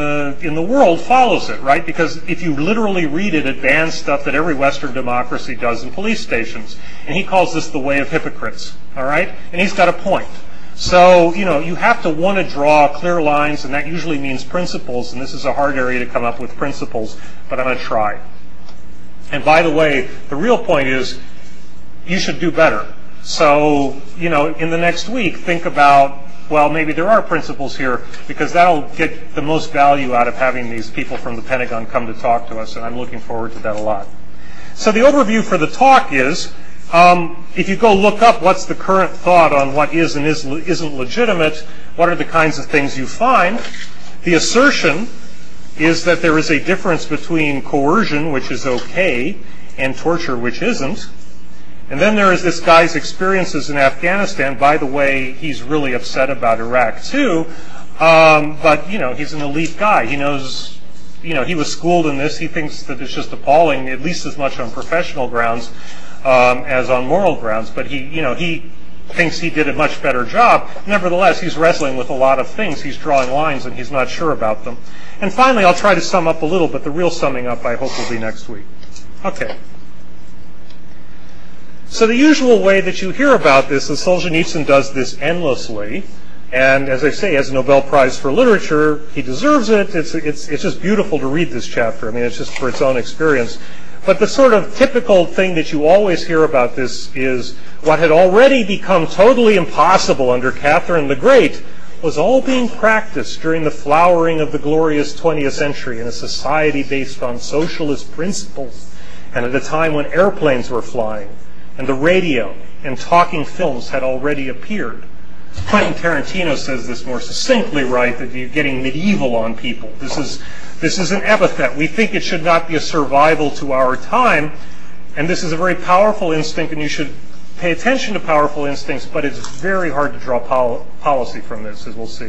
the world follows it, right? Because if you literally read it, it bans stuff that every Western democracy does in police stations. And he calls this the way of hypocrites, all right? And he's got a point. So, you know, you have to want to draw clear lines, and that usually means principles, and this is a hard area to come up with principles, but I'm going to try. And by the way, the real point is you should do better. So, you know, in the next week, think about, well, maybe there are principles here, because that'll get the most value out of having these people from the Pentagon come to talk to us, and I'm looking forward to that a lot. So the overview for the talk is, if you go look up what's the current thought on what is and isn't legitimate, what are the kinds of things you find, The assertion is that there is a difference between coercion, which is okay, and torture, which isn't. And then there is this guy's experiences in Afghanistan. By the way, he's really upset about Iraq too. But, he's an elite guy. He knows, he was schooled in this. He thinks that it's just appalling, at least as much on professional grounds as on moral grounds. But he thinks he did a much better job. Nevertheless, he's wrestling with a lot of things. He's drawing lines and he's not sure about them. And finally, I'll try to sum up a little, but the real summing up, I hope, will be next week. Okay. So the usual way that you hear about this is Solzhenitsyn does this endlessly. And as I say, as a Nobel Prize for Literature, he deserves it. It's just beautiful to read this chapter. I mean, it's just for its own experience. But the sort of typical thing that you always hear about this is what had already become totally impossible under Catherine the Great was all being practiced during the flowering of the glorious 20th century in a society based on socialist principles and at a time when airplanes were flying and the radio and talking films had already appeared. Quentin Tarantino says this more succinctly, right, that you're getting medieval on people. This is an epithet. We think it should not be a survival to our time, and this is a very powerful instinct, and you should pay attention to powerful instincts, but it's very hard to draw policy from this, as we'll see.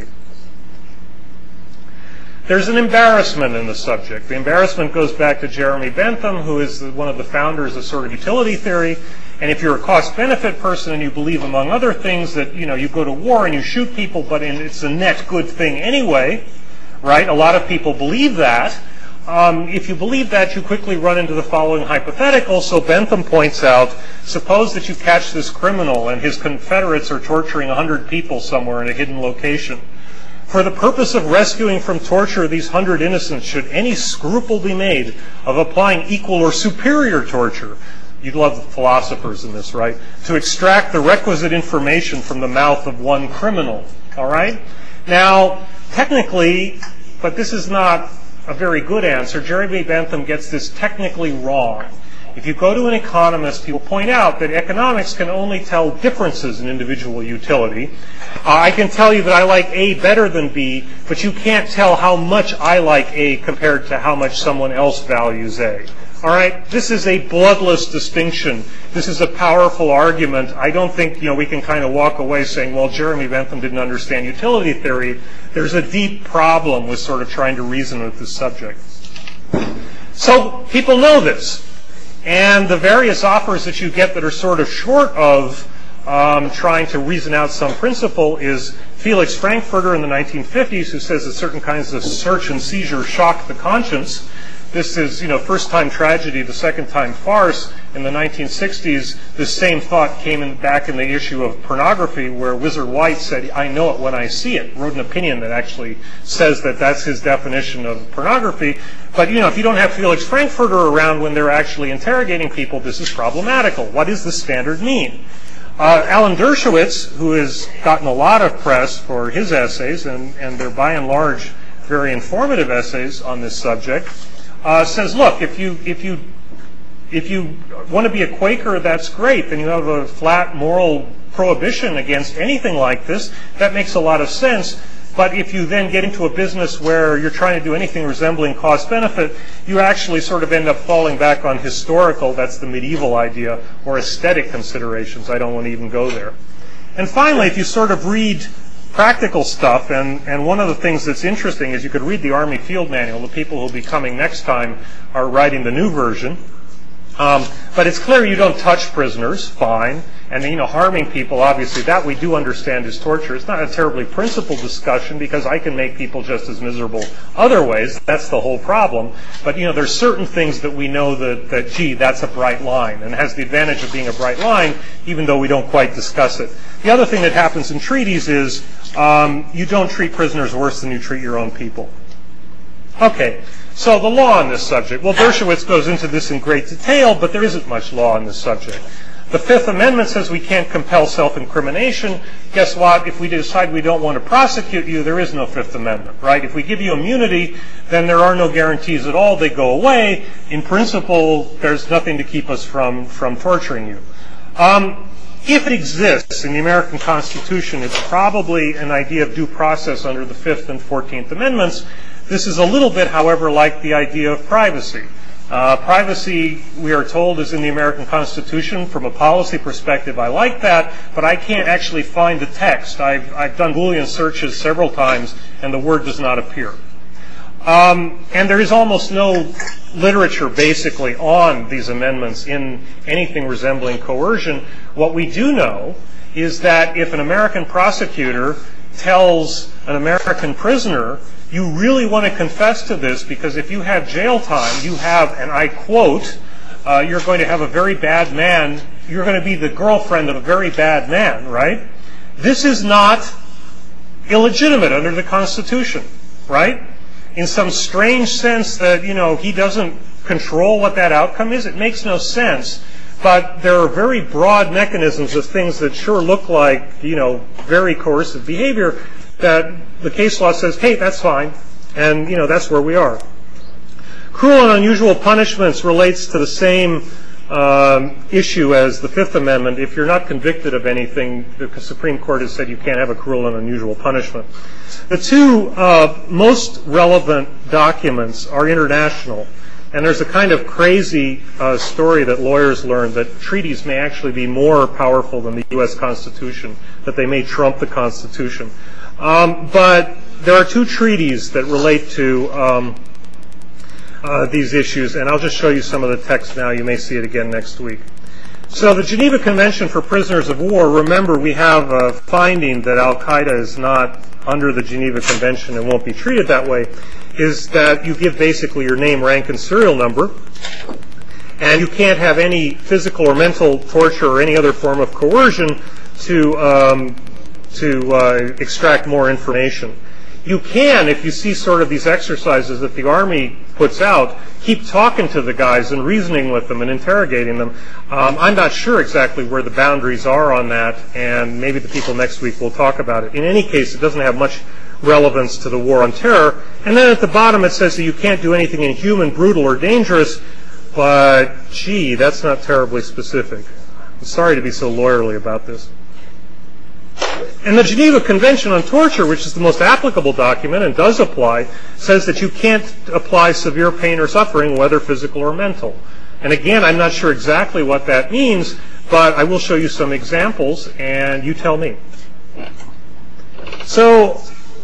There's an embarrassment in the subject. The embarrassment goes back to Jeremy Bentham, who is one of the founders of sort of utility theory. And if you're a cost-benefit person and you believe, among other things, that you go to war and you shoot people, but it's a net good thing anyway, right? A lot of people believe that. If you believe that, you quickly run into the following hypothetical. So Bentham points out, suppose that you catch this criminal and his confederates are torturing 100 people somewhere in a hidden location. For the purpose of rescuing from torture these 100 innocents, should any scruple be made of applying equal or superior torture? You'd love the philosophers in this, right? To extract the requisite information from the mouth of one criminal, all right? Now, technically, but this is not a very good answer, Jeremy Bentham gets this technically wrong. If you go to an economist, he will point out that economics can only tell differences in individual utility. I can tell you that I like A better than B, but you can't tell how much I like A compared to how much someone else values A. All right? This is a bloodless distinction. This is a powerful argument. I don't think we can kind of walk away saying, well, Jeremy Bentham didn't understand utility theory. There's a deep problem with sort of trying to reason with this subject. So people know this. And the various offers that you get that are sort of short of trying to reason out some principle is Felix Frankfurter in the 1950s, who says that certain kinds of search and seizure shock the conscience. This is, first-time tragedy, the second-time farce. In the 1960s, this same thought came back in the issue of pornography, where Wizard White said, I know it when I see it, wrote an opinion that actually says that that's his definition of pornography. But, if you don't have Felix Frankfurter around when they're actually interrogating people, this is problematical. What does the standard mean? Alan Dershowitz, who has gotten a lot of press for his essays, and they're by and large very informative essays on this subject, says, look, if you want to be a Quaker, that's great. Then you have a flat moral prohibition against anything like this. That makes a lot of sense. But if you then get into a business where you're trying to do anything resembling cost-benefit, you actually sort of end up falling back on historical, that's the medieval idea, or aesthetic considerations. I don't want to even go there. And finally, if you sort of read practical stuff, and one of the things that's interesting is you could read the Army Field Manual. The people who will be coming next time are writing the new version. But it's clear you don't touch prisoners, fine. And, harming people, obviously, that we do understand is torture. It's not a terribly principled discussion because I can make people just as miserable other ways. That's the whole problem. But, there's certain things that we know that, gee, that's a bright line. And it has the advantage of being a bright line, even though we don't quite discuss it. The other thing that happens in treaties is you don't treat prisoners worse than you treat your own people. Okay. So the law on this subject. Well, Dershowitz goes into this in great detail, but there isn't much law on this subject. The Fifth Amendment says we can't compel self-incrimination. Guess what? If we decide we don't want to prosecute you, there is no Fifth Amendment, right? If we give you immunity, then there are no guarantees at all. They go away. In principle, there's nothing to keep us from torturing you. if it exists in the American Constitution, it's probably an idea of due process under the 5th and 14th Amendments. This is a little bit, however, like the idea of privacy. Privacy, we are told, is in the American Constitution. From a policy perspective, I like that, but I can't actually find the text. I've done Boolean searches several times, and the word does not appear. And there is almost no literature, basically, on these amendments in anything resembling coercion. What we do know is that if an American prosecutor tells an American prisoner, you really want to confess to this because if you have jail time, you have, and I quote, you're going to have a very bad man, you're going to be the girlfriend of a very bad man, right? This is not illegitimate under the Constitution, right? In some strange sense that, he doesn't control what that outcome is, it makes no sense. But there are very broad mechanisms of things that sure look like, very coercive behavior that the case law says, hey, that's fine, and, that's where we are. Cruel and unusual punishments relates to the same issue as the Fifth Amendment. If you're not convicted of anything, the Supreme Court has said you can't have a cruel and unusual punishment. The two most relevant documents are international. And there's a kind of crazy story that lawyers learned that treaties may actually be more powerful than the U.S. Constitution, that they may trump the Constitution. But there are two treaties that relate to these issues, and I'll just show you some of the text now. You may see it again next week. So the Geneva Convention for Prisoners of War, remember we have a finding that Al-Qaeda is not under the Geneva Convention and won't be treated that way, is that you give basically your name, rank, and serial number, and you can't have any physical or mental torture or any other form of coercion to extract more information. You can, if you see sort of these exercises that the Army puts out, keep talking to the guys and reasoning with them and interrogating them. I'm not sure exactly where the boundaries are on that, and maybe the people next week will talk about it. In any case, it doesn't have much relevance to the war on terror. And then at the bottom it says that you can't do anything inhuman, brutal, or dangerous, but gee, that's not terribly specific. I'm sorry to be so lawyerly about this. And the Geneva Convention on Torture, which is the most applicable document and does apply, says that you can't apply severe pain or suffering, whether physical or mental. And again, I'm not sure exactly what that means, but I will show you some examples, and you tell me. So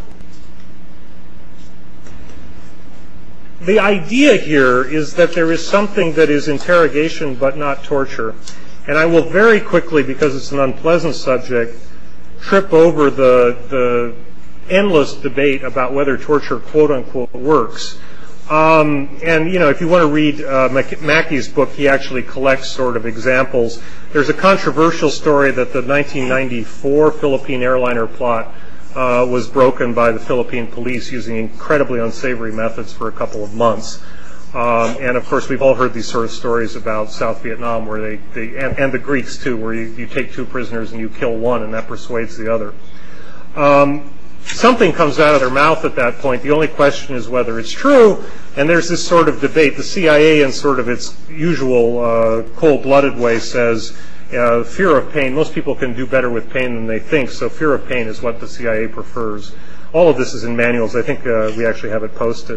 the idea here is that there is something that is interrogation but not torture. And I will very quickly, because it's an unpleasant subject, trip over the endless debate about whether torture, quote-unquote, works. And, if you want to read Mackey's book, he actually collects sort of examples. There's a controversial story that the 1994 Philippine airliner plot was broken by the Philippine police using incredibly unsavory methods for a couple of months. And of course, we've all heard these sort of stories about South Vietnam, where and the Greeks too, where you take two prisoners and you kill one, and that persuades the other. Something comes out of their mouth at that point. The only question is whether it's true. And there's this sort of debate. The CIA, in sort of its usual cold-blooded way, says fear of pain. Most people can do better with pain than they think, so fear of pain is what the CIA prefers. All of this is in manuals. I think we actually have it posted.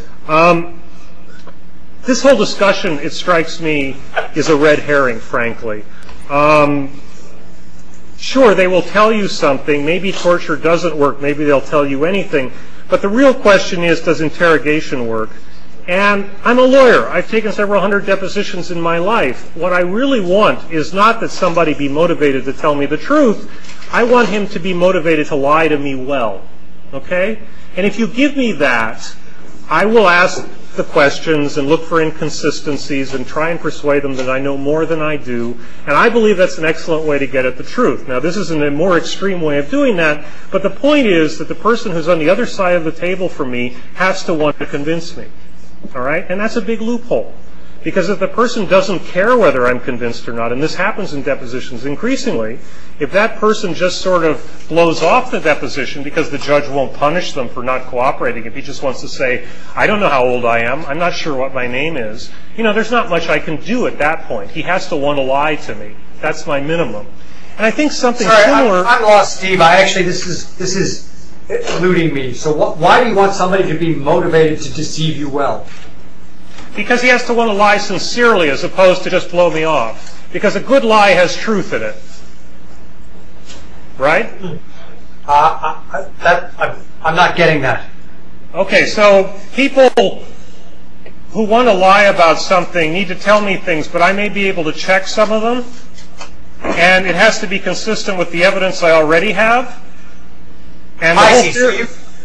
This whole discussion, it strikes me, is a red herring, frankly. Sure, they will tell you something. Maybe torture doesn't work. Maybe they'll tell you anything. But the real question is, does interrogation work? And I'm a lawyer. I've taken several hundred depositions in my life. What I really want is not that somebody be motivated to tell me the truth. I want him to be motivated to lie to me well. Okay? And if you give me that, I will ask the questions and look for inconsistencies and try and persuade them that I know more than I do. And I believe that's an excellent way to get at the truth. Now, this is a more extreme way of doing that, but the point is that the person who's on the other side of the table from me has to want to convince me. All right? And that's a big loophole. Because if the person doesn't care whether I'm convinced or not, and this happens in depositions increasingly, if that person just sort of blows off the deposition because the judge won't punish them for not cooperating, if he just wants to say, I don't know how old I am, I'm not sure what my name is, there's not much I can do at that point. He has to want to lie to me. That's my minimum. And I think something Sorry, similar... I'm lost, Steve. This is eluding me. So why do you want somebody to be motivated to deceive you well? Because he has to want to lie sincerely as opposed to just blow me off. Because a good lie has truth in it. Right? I'm not getting that. Okay, so people who want to lie about something need to tell me things, but I may be able to check some of them. And it has to be consistent with the evidence I already have. And the whole theory...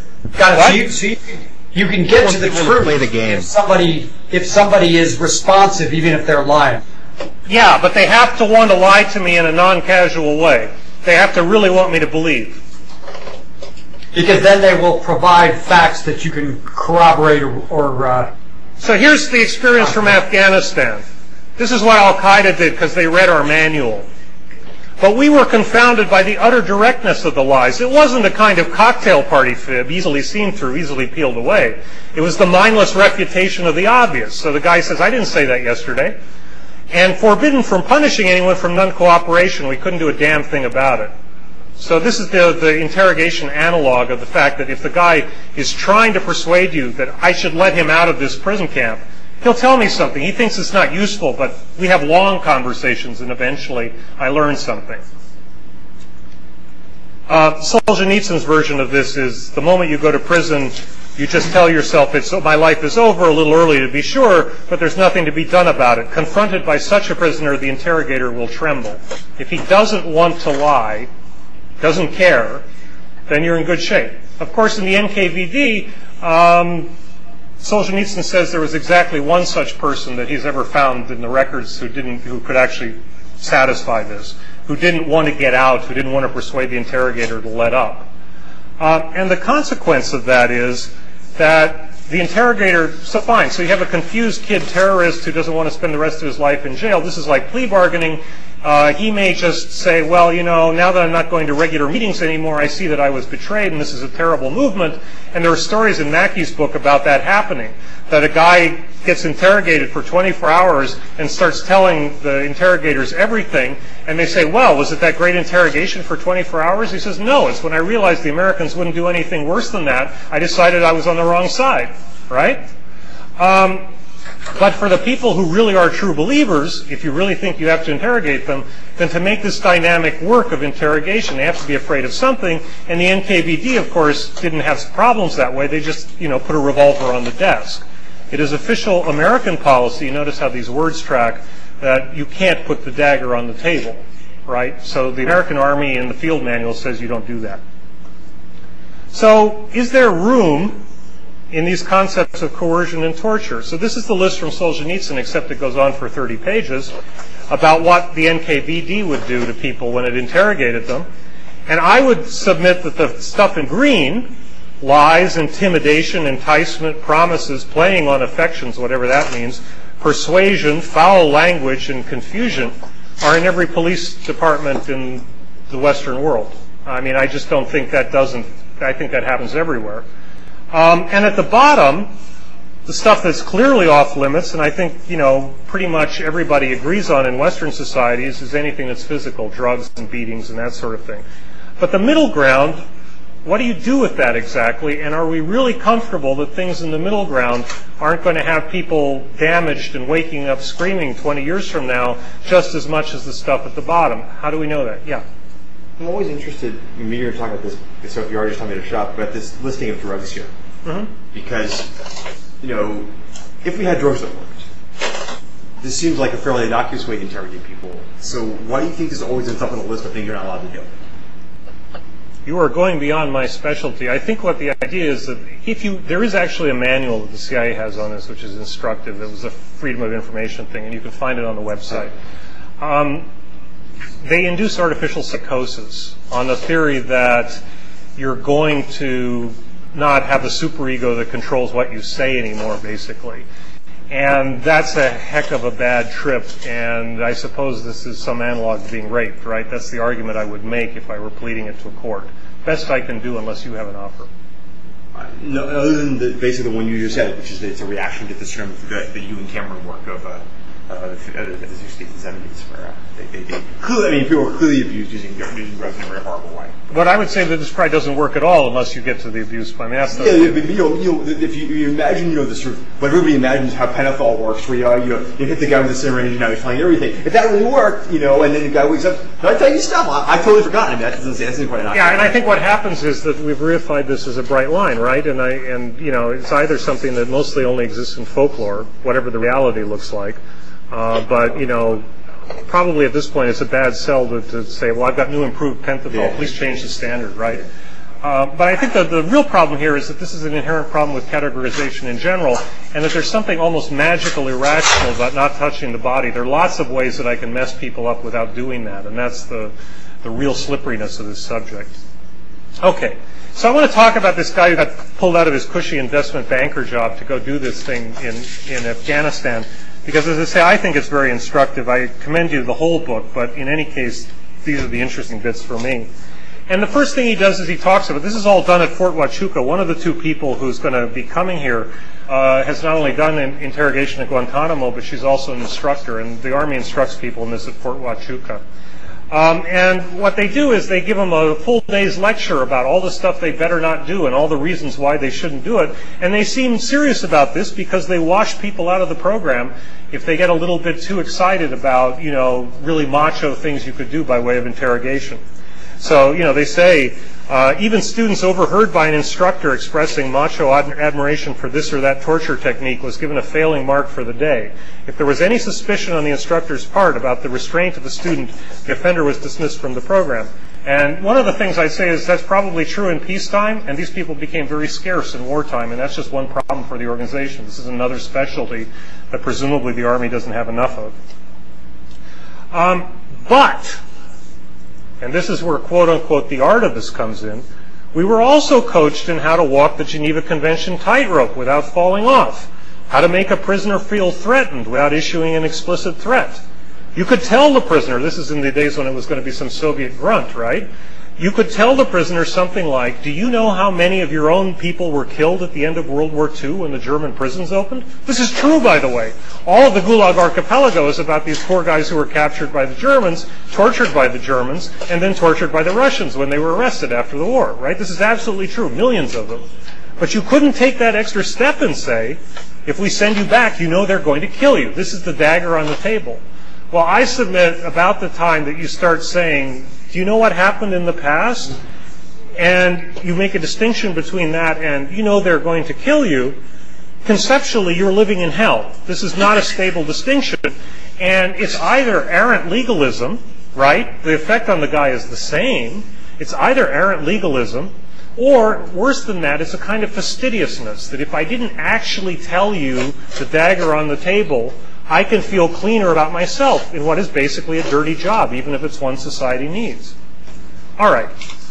You can get to the truth play the game. if somebody is responsive, even if they're lying. Yeah, but they have to want to lie to me in a non-casual way. They have to really want me to believe. Because then they will provide facts that you can corroborate or So here's the experience from Afghanistan. This is what Al-Qaeda did because they read our manual. But we were confounded by the utter directness of the lies. It wasn't a kind of cocktail party fib, easily seen through, easily peeled away. It was the mindless refutation of the obvious. So the guy says, I didn't say that yesterday. And forbidden from punishing anyone from non-cooperation. We couldn't do a damn thing about it. So this is the interrogation analog of the fact that if the guy is trying to persuade you that I should let him out of this prison camp, he'll tell me something. He thinks it's not useful, but we have long conversations, and eventually I learn something. Solzhenitsyn's version of this is the moment you go to prison, you just tell yourself, my life is over, a little early to be sure, but there's nothing to be done about it. Confronted by such a prisoner, the interrogator will tremble. If he doesn't want to lie, doesn't care, then you're in good shape. Of course, in the NKVD, Solzhenitsyn says there was exactly one such person that he's ever found in the records who could actually satisfy this, who didn't want to get out, who didn't want to persuade the interrogator to let up. And the consequence of that is that the interrogator, so fine, so you have a confused kid terrorist who doesn't want to spend the rest of his life in jail. This is like plea bargaining. He may just say, well, now that I'm not going to regular meetings anymore, I see that I was betrayed and this is a terrible movement. And there are stories in Mackey's book about that happening, that a guy gets interrogated for 24 hours and starts telling the interrogators everything. And they say, well, was it that great interrogation for 24 hours? He says, no, it's when I realized the Americans wouldn't do anything worse than that, I decided I was on the wrong side, right? But for the people who really are true believers, if you really think you have to interrogate them, then to make this dynamic work of interrogation, they have to be afraid of something. And the NKVD, of course, didn't have problems that way. They just, put a revolver on the desk. It is official American policy. Notice how these words track, that you can't put the dagger on the table, right? So the American Army in the field manual says you don't do that. So is there room in these concepts of coercion and torture? So this is the list from Solzhenitsyn, except it goes on for 30 pages, about what the NKVD would do to people when it interrogated them. And I would submit that the stuff in green, lies, intimidation, enticement, promises, playing on affections, whatever that means, persuasion, foul language, and confusion, are in every police department in the Western world. I mean, I just don't think that I think that happens everywhere. And at the bottom, the stuff that's clearly off limits, and I think, pretty much everybody agrees on in Western societies, is anything that's physical, drugs and beatings and that sort of thing. But the middle ground, what do you do with that exactly? And are we really comfortable that things in the middle ground aren't going to have people damaged and waking up screaming 20 years from now just as much as the stuff at the bottom? How do we know that? Yeah. I'm always interested, maybe you're talking about this, so if you already just told me to shop, about this listing of drugs here. Mm-hmm. Because, if we had drugs that worked, this seems like a fairly innocuous way to interrogate people. So why do you think this always ends up on a list of things you're not allowed to do? You are going beyond my specialty. I think what the idea is that there is actually a manual that the CIA has on this, which is instructive. It was a Freedom of Information thing, and you can find it on the website. They induce artificial psychosis on the theory that you're going to not have a superego that controls what you say anymore, basically. And that's a heck of a bad trip, and I suppose this is some analog to being raped, right? That's the argument I would make if I were pleading it to a court. Best I can do unless you have an offer. No, other than basically the one you just said, which is that it's a reaction to this term, the you and Cameron work of the 60s and 70s, where people were clearly abused using drugs in a very horrible way. But I would say that this probably doesn't work at all unless you get to the abuse point. I mean, that's the if you imagine, the sort of what everybody imagines how pedophile works, where you hit the guy with the syringe and now he's telling you everything. If that really worked, and then the guy wakes up, did I tell you stuff? I totally forgot. I mean, that's quite not. Yeah, and I think what happens is that we've reified this as a bright line, right? And it's either something that mostly only exists in folklore, whatever the reality looks like, but probably at this point it's a bad sell to say, well, I've got new improved pentothal, please change the standard, right? But I think that the real problem here is that this is an inherent problem with categorization in general, and that there's something almost magical, irrational about not touching the body. There are lots of ways that I can mess people up without doing that, and that's the real slipperiness of this subject. Okay, so I want to talk about this guy who got pulled out of his cushy investment banker job to go do this thing in Afghanistan. Because, as I say, I think it's very instructive. I commend you the whole book, but in any case, these are the interesting bits for me. And the first thing he does is he talks about, this is all done at Fort Huachuca. One of the two people who's going to be coming here has not only done an interrogation at Guantanamo, but she's also an instructor, and the Army instructs people in this at Fort Huachuca. And what they do is they give them a full day's lecture about all the stuff they better not do and all the reasons why they shouldn't do it. And they seem serious about this because they wash people out of the program if they get a little bit too excited about, really macho things you could do by way of interrogation. So, they say, even students overheard by an instructor expressing macho admiration for this or that torture technique was given a failing mark for the day. If there was any suspicion on the instructor's part about the restraint of the student, the offender was dismissed from the program. And one of the things I'd say is that's probably true in peacetime, and these people became very scarce in wartime, and that's just one problem for the organization. This is another specialty that presumably the Army doesn't have enough of. But, and this is where quote-unquote the art of this comes in, we were also coached in how to walk the Geneva Convention tightrope without falling off, how to make a prisoner feel threatened without issuing an explicit threat. You could tell the prisoner, this is in the days when it was going to be some Soviet grunt, right? You could tell the prisoner something like, do you know how many of your own people were killed at the end of World War II when the German prisons opened? This is true, by the way. All of the Gulag Archipelago is about these poor guys who were captured by the Germans, tortured by the Germans, and then tortured by the Russians when they were arrested after the war, right? This is absolutely true, millions of them. But you couldn't take that extra step and say, if we send you back, they're going to kill you. This is the dagger on the table. Well, I submit about the time that you start saying, do you know what happened in the past? And you make a distinction between that and they're going to kill you, conceptually you're living in hell. This is not a stable distinction. And it's either errant legalism, right? The effect on the guy is the same. It's either errant legalism, or worse than that, it's a kind of fastidiousness, that if I didn't actually tell you the dagger on the table, I can feel cleaner about myself in what is basically a dirty job, even if it's one society needs. All right.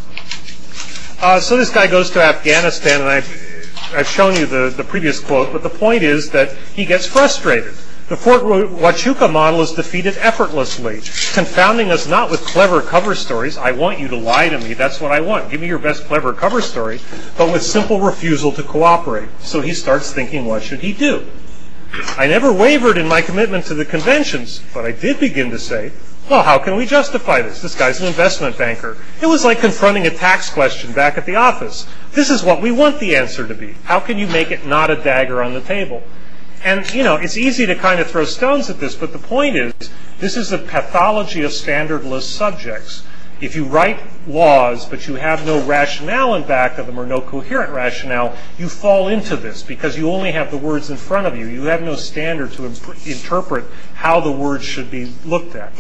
So this guy goes to Afghanistan, and I've shown you the previous quote, but the point is that he gets frustrated. The Fort Huachuca model is defeated effortlessly, confounding us not with clever cover stories. I want you to lie to me. That's what I want. Give me your best clever cover story, but with simple refusal to cooperate. So he starts thinking, what should he do? I never wavered in my commitment to the conventions, but I did begin to say, well, how can we justify this? This guy's an investment banker. It was like confronting a tax question back at the office. This is what we want the answer to be. How can you make it not a dagger on the table? And, it's easy to kind of throw stones at this, but the point is, this is a pathology of standardless subjects. If you write laws, but you have no rationale in back of them or no coherent rationale, you fall into this because you only have the words in front of you. You have no standard to interpret how the words should be looked at.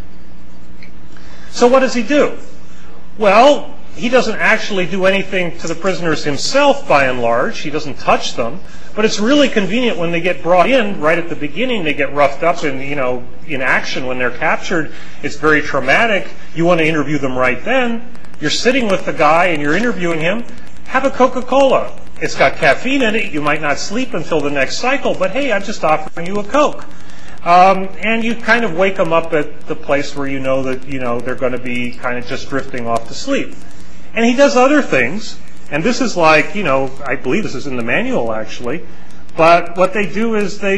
So what does he do? Well, he doesn't actually do anything to the prisoners himself, by and large. He doesn't touch them. But it's really convenient when they get brought in right at the beginning. They get roughed up in action when they're captured. It's very traumatic. You want to interview them right then. You're sitting with the guy and you're interviewing him. Have a Coca-Cola. It's got caffeine in it. You might not sleep until the next cycle, but hey, I'm just offering you a Coke. And you kind of wake them up at the place where you know that they're going to be kind of just drifting off to sleep. And he does other things. And this is like, I believe this is in the manual actually, but what they do is they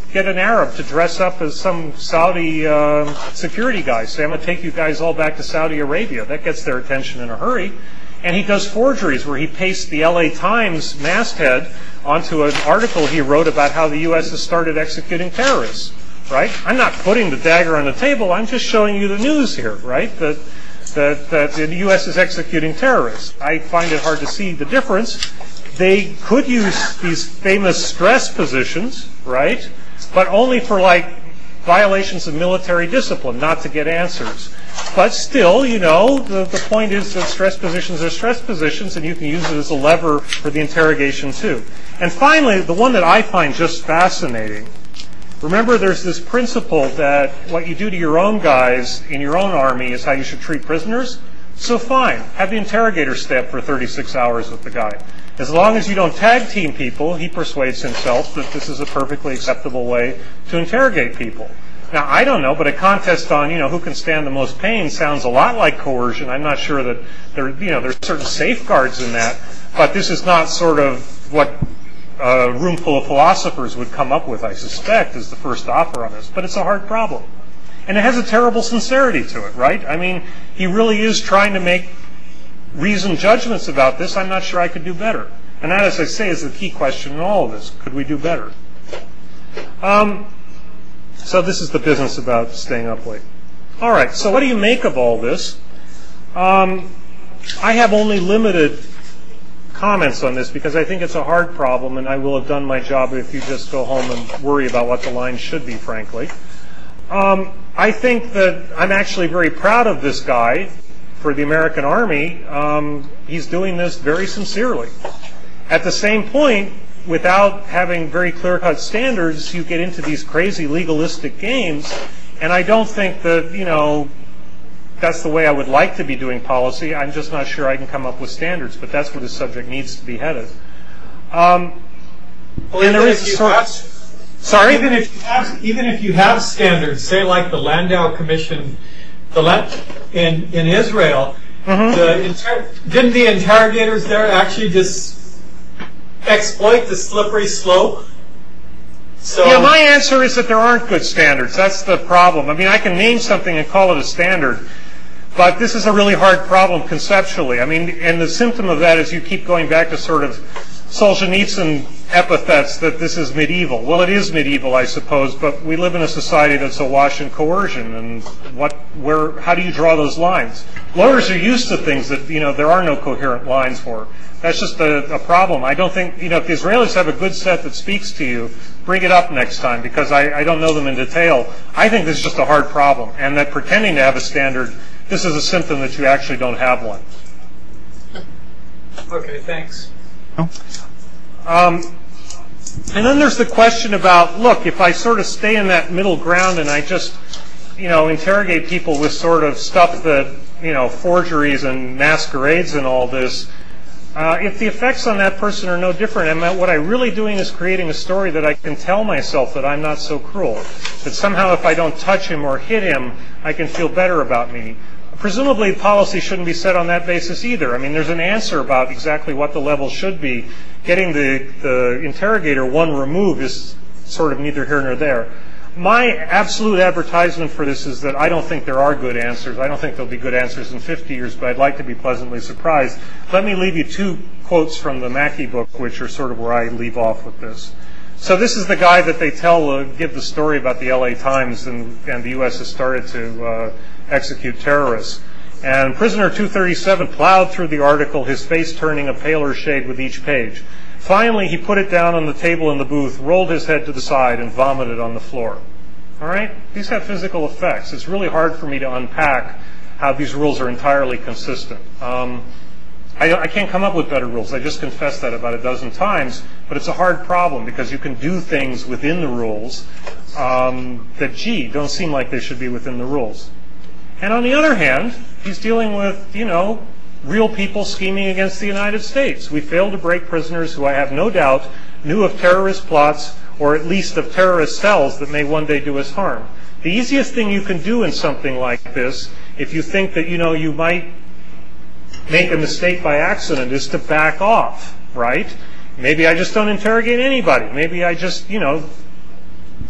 get an Arab to dress up as some Saudi security guy. Say, I'm going to take you guys all back to Saudi Arabia. That gets their attention in a hurry. And he does forgeries where he pastes the LA Times masthead onto an article he wrote about how the U.S. has started executing terrorists, right? I'm not putting the dagger on the table. I'm just showing you the news here, right? That the U.S. is executing terrorists. I find it hard to see the difference. They could use these famous stress positions, right? But only for, like, violations of military discipline, not to get answers. But still, you know, the point is that stress positions are stress positions, and you can use it as a lever for the interrogation, too. And finally, the one that I find just fascinating, remember there's this principle that what you do to your own guys in your own army is how you should treat prisoners. So fine, have the interrogator stay up for 36 hours with the guy. As long as you don't tag team people, he persuades himself that this is a perfectly acceptable way to interrogate people. Now, I don't know, but a contest on, who can stand the most pain sounds a lot like coercion. I'm not sure that there's certain safeguards in that, but this is not sort of what a room full of philosophers would come up with, I suspect, as the first offer on this. But it's a hard problem. And it has a terrible sincerity to it, right? I mean, he really is trying to make reasoned judgments about this. I'm not sure I could do better. And that, as I say, is the key question in all of this. Could we do better? So this is the business about staying up late. All right, so what do you make of all this? I have only limited comments on this because I think it's a hard problem, and I will have done my job if you just go home and worry about what the line should be, frankly. I think that I'm actually very proud of this guy for the American Army. He's doing this very sincerely. At the same point, without having very clear-cut standards, you get into these crazy legalistic games, and I don't think that, that's the way I would like to be doing policy. I'm just not sure I can come up with standards, but that's where the subject needs to be headed. Sorry? Even if you have standards, say like the Landau Commission in Israel, didn't the interrogators there actually just exploit the slippery slope? So yeah, my answer is that there aren't good standards. That's the problem. I mean, I can name something and call it a standard, but this is a really hard problem conceptually. I mean, and the symptom of that is you keep going back to sort of Solzhenitsyn epithets that this is medieval. Well, it is medieval, I suppose, but we live in a society that's awash in coercion, and how do you draw those lines? Lawyers are used to things that, there are no coherent lines for. That's just a problem. I don't think, if the Israelis have a good set that speaks to you, bring it up next time, because I don't know them in detail. I think this is just a hard problem, and that pretending to have a standard, this is a symptom that you actually don't have one. Okay, thanks. And then there's the question about, look, if I sort of stay in that middle ground and I just, interrogate people with sort of stuff that, forgeries and masquerades and all this, if the effects on that person are no different, and what I'm really doing is creating a story that I can tell myself that I'm not so cruel. That somehow if I don't touch him or hit him, I can feel better about me. Presumably policy shouldn't be set on that basis either. I mean, there's an answer about exactly what the level should be. Getting the interrogator one remove is sort of neither here nor there. My absolute advertisement for this is that I don't think there are good answers. I don't think there'll be good answers in 50 years, but I'd like to be pleasantly surprised. Let me leave you two quotes from the Mackey book, which are sort of where I leave off with this. So this is the guy that they give the story about the LA Times and the U.S. has started to execute terrorists. And prisoner 237 plowed through the article, his face turning a paler shade with each page. Finally, he put it down on the table in the booth, rolled his head to the side, and vomited on the floor. All right? These have physical effects. It's really hard for me to unpack how these rules are entirely consistent. I can't come up with better rules. I just confessed that about a dozen times, but it's a hard problem because you can do things within the rules that, don't seem like they should be within the rules. And on the other hand, he's dealing with, real people scheming against the United States. We failed to break prisoners who I have no doubt knew of terrorist plots or at least of terrorist cells that may one day do us harm. The easiest thing you can do in something like this, if you think that, you might make a mistake by accident, is to back off, right? Maybe I just don't interrogate anybody. Maybe I just,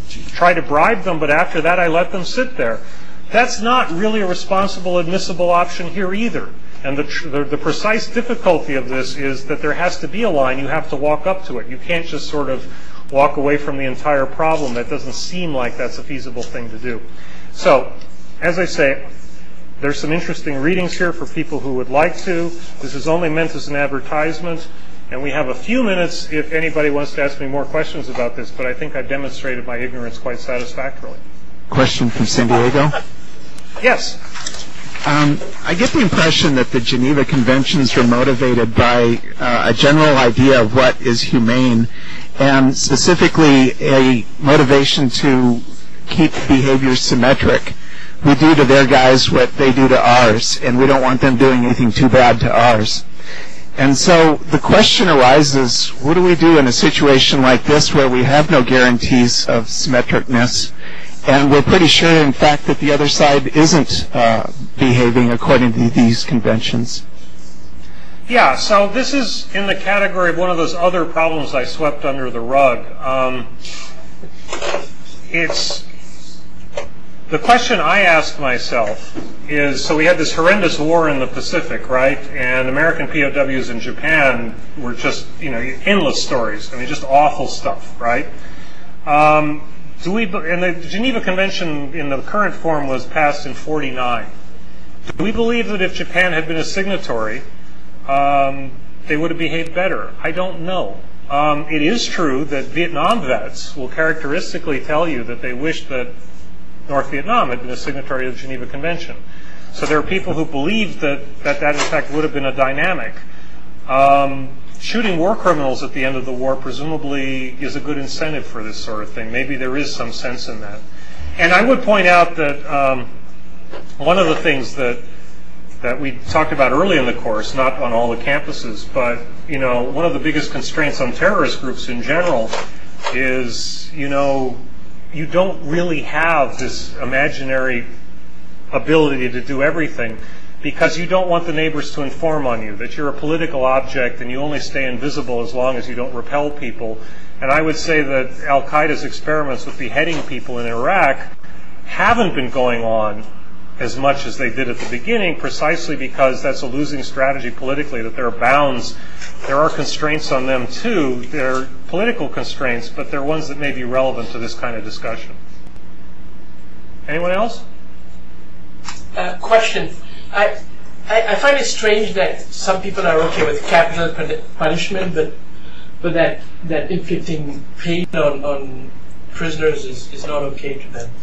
try to bribe them, but after that I let them sit there. That's not really a responsible, admissible option here either. And the precise difficulty of this is that there has to be a line. You have to walk up to it. You can't just sort of walk away from the entire problem. That doesn't seem like that's a feasible thing to do. So, as I say, there's some interesting readings here for people who would like to. This is only meant as an advertisement. And we have a few minutes if anybody wants to ask me more questions about this, but I think I've demonstrated my ignorance quite satisfactorily. Question from San Diego. Yes. I get the impression that the Geneva Conventions were motivated by a general idea of what is humane, and specifically a motivation to keep behaviors symmetric. We do to their guys what they do to ours, and we don't want them doing anything too bad to ours. And so the question arises, what do we do in a situation like this where we have no guarantees of symmetricness, and we're pretty sure, in fact, that the other side isn't behaving according to these conventions? Yeah, so this is in the category of one of those other problems I swept under the rug. The question I asked myself is, so we had this horrendous war in the Pacific, right? And American POWs in Japan were just, endless stories. I mean, just awful stuff, right? And the Geneva Convention in the current form was passed in 1949. Do we believe that if Japan had been a signatory, they would have behaved better? I don't know. It is true that Vietnam vets will characteristically tell you that they wish that North Vietnam had been a signatory of the Geneva Convention. So there are people who believe that in fact would have been a dynamic. Shooting war criminals at the end of the war presumably is a good incentive for this sort of thing. Maybe there is some sense in that. And I would point out that one of the things that we talked about early in the course, not on all the campuses, but one of the biggest constraints on terrorist groups in general is, you don't really have this imaginary ability to do everything because you don't want the neighbors to inform on you that you're a political object and you only stay invisible as long as you don't repel people. And I would say that Al-Qaeda's experiments with beheading people in Iraq haven't been going on as much as they did at the beginning, precisely because that's a losing strategy politically, that there are bounds. There are constraints on them too. They're political constraints, but they're ones that may be relevant to this kind of discussion. Anyone else? Question. I find it strange that some people are okay with capital punishment, but that inflicting pain on prisoners is not okay to them.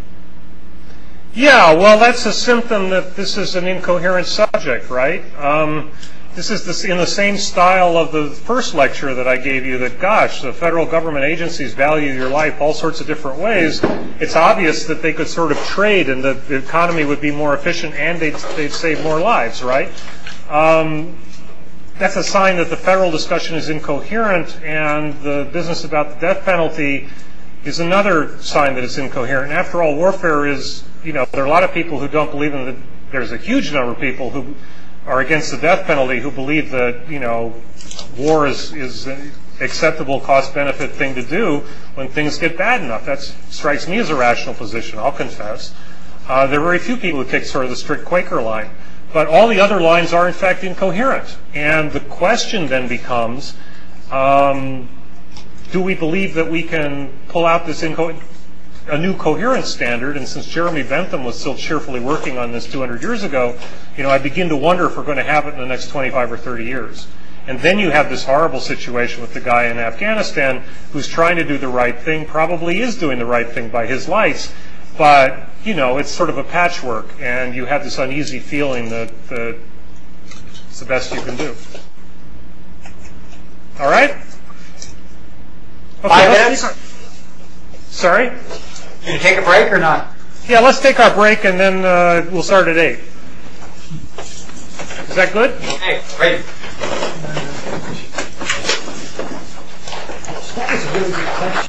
Yeah, well, that's a symptom that this is an incoherent subject, right? This is in the same style of the first lecture that I gave you, that, gosh, the federal government agencies value your life all sorts of different ways. It's obvious that they could sort of trade and the economy would be more efficient and they'd save more lives, right? That's a sign that the federal discussion is incoherent, and the business about the death penalty is another sign that it's incoherent. And after all, warfare is, there are a lot of people who don't believe in it. There's a huge number of people who are against the death penalty who believe that, war is an acceptable cost-benefit thing to do when things get bad enough. That strikes me as a rational position, I'll confess. There are very few people who take sort of the strict Quaker line. But all the other lines are, in fact, incoherent. And the question then becomes, do we believe that we can pull out this a new coherent standard? And since Jeremy Bentham was still cheerfully working on this 200 years ago, I begin to wonder if we're going to have it in the next 25 or 30 years. And then you have this horrible situation with the guy in Afghanistan who's trying to do the right thing, probably is doing the right thing by his lights, but, it's sort of a patchwork, and you have this uneasy feeling that it's the best you can do. All right? Okay, 5 minutes? Sorry? Can you take a break or not? Yeah, let's take our break and then we'll start at 8. Is that good? Okay, great. That was a really good question.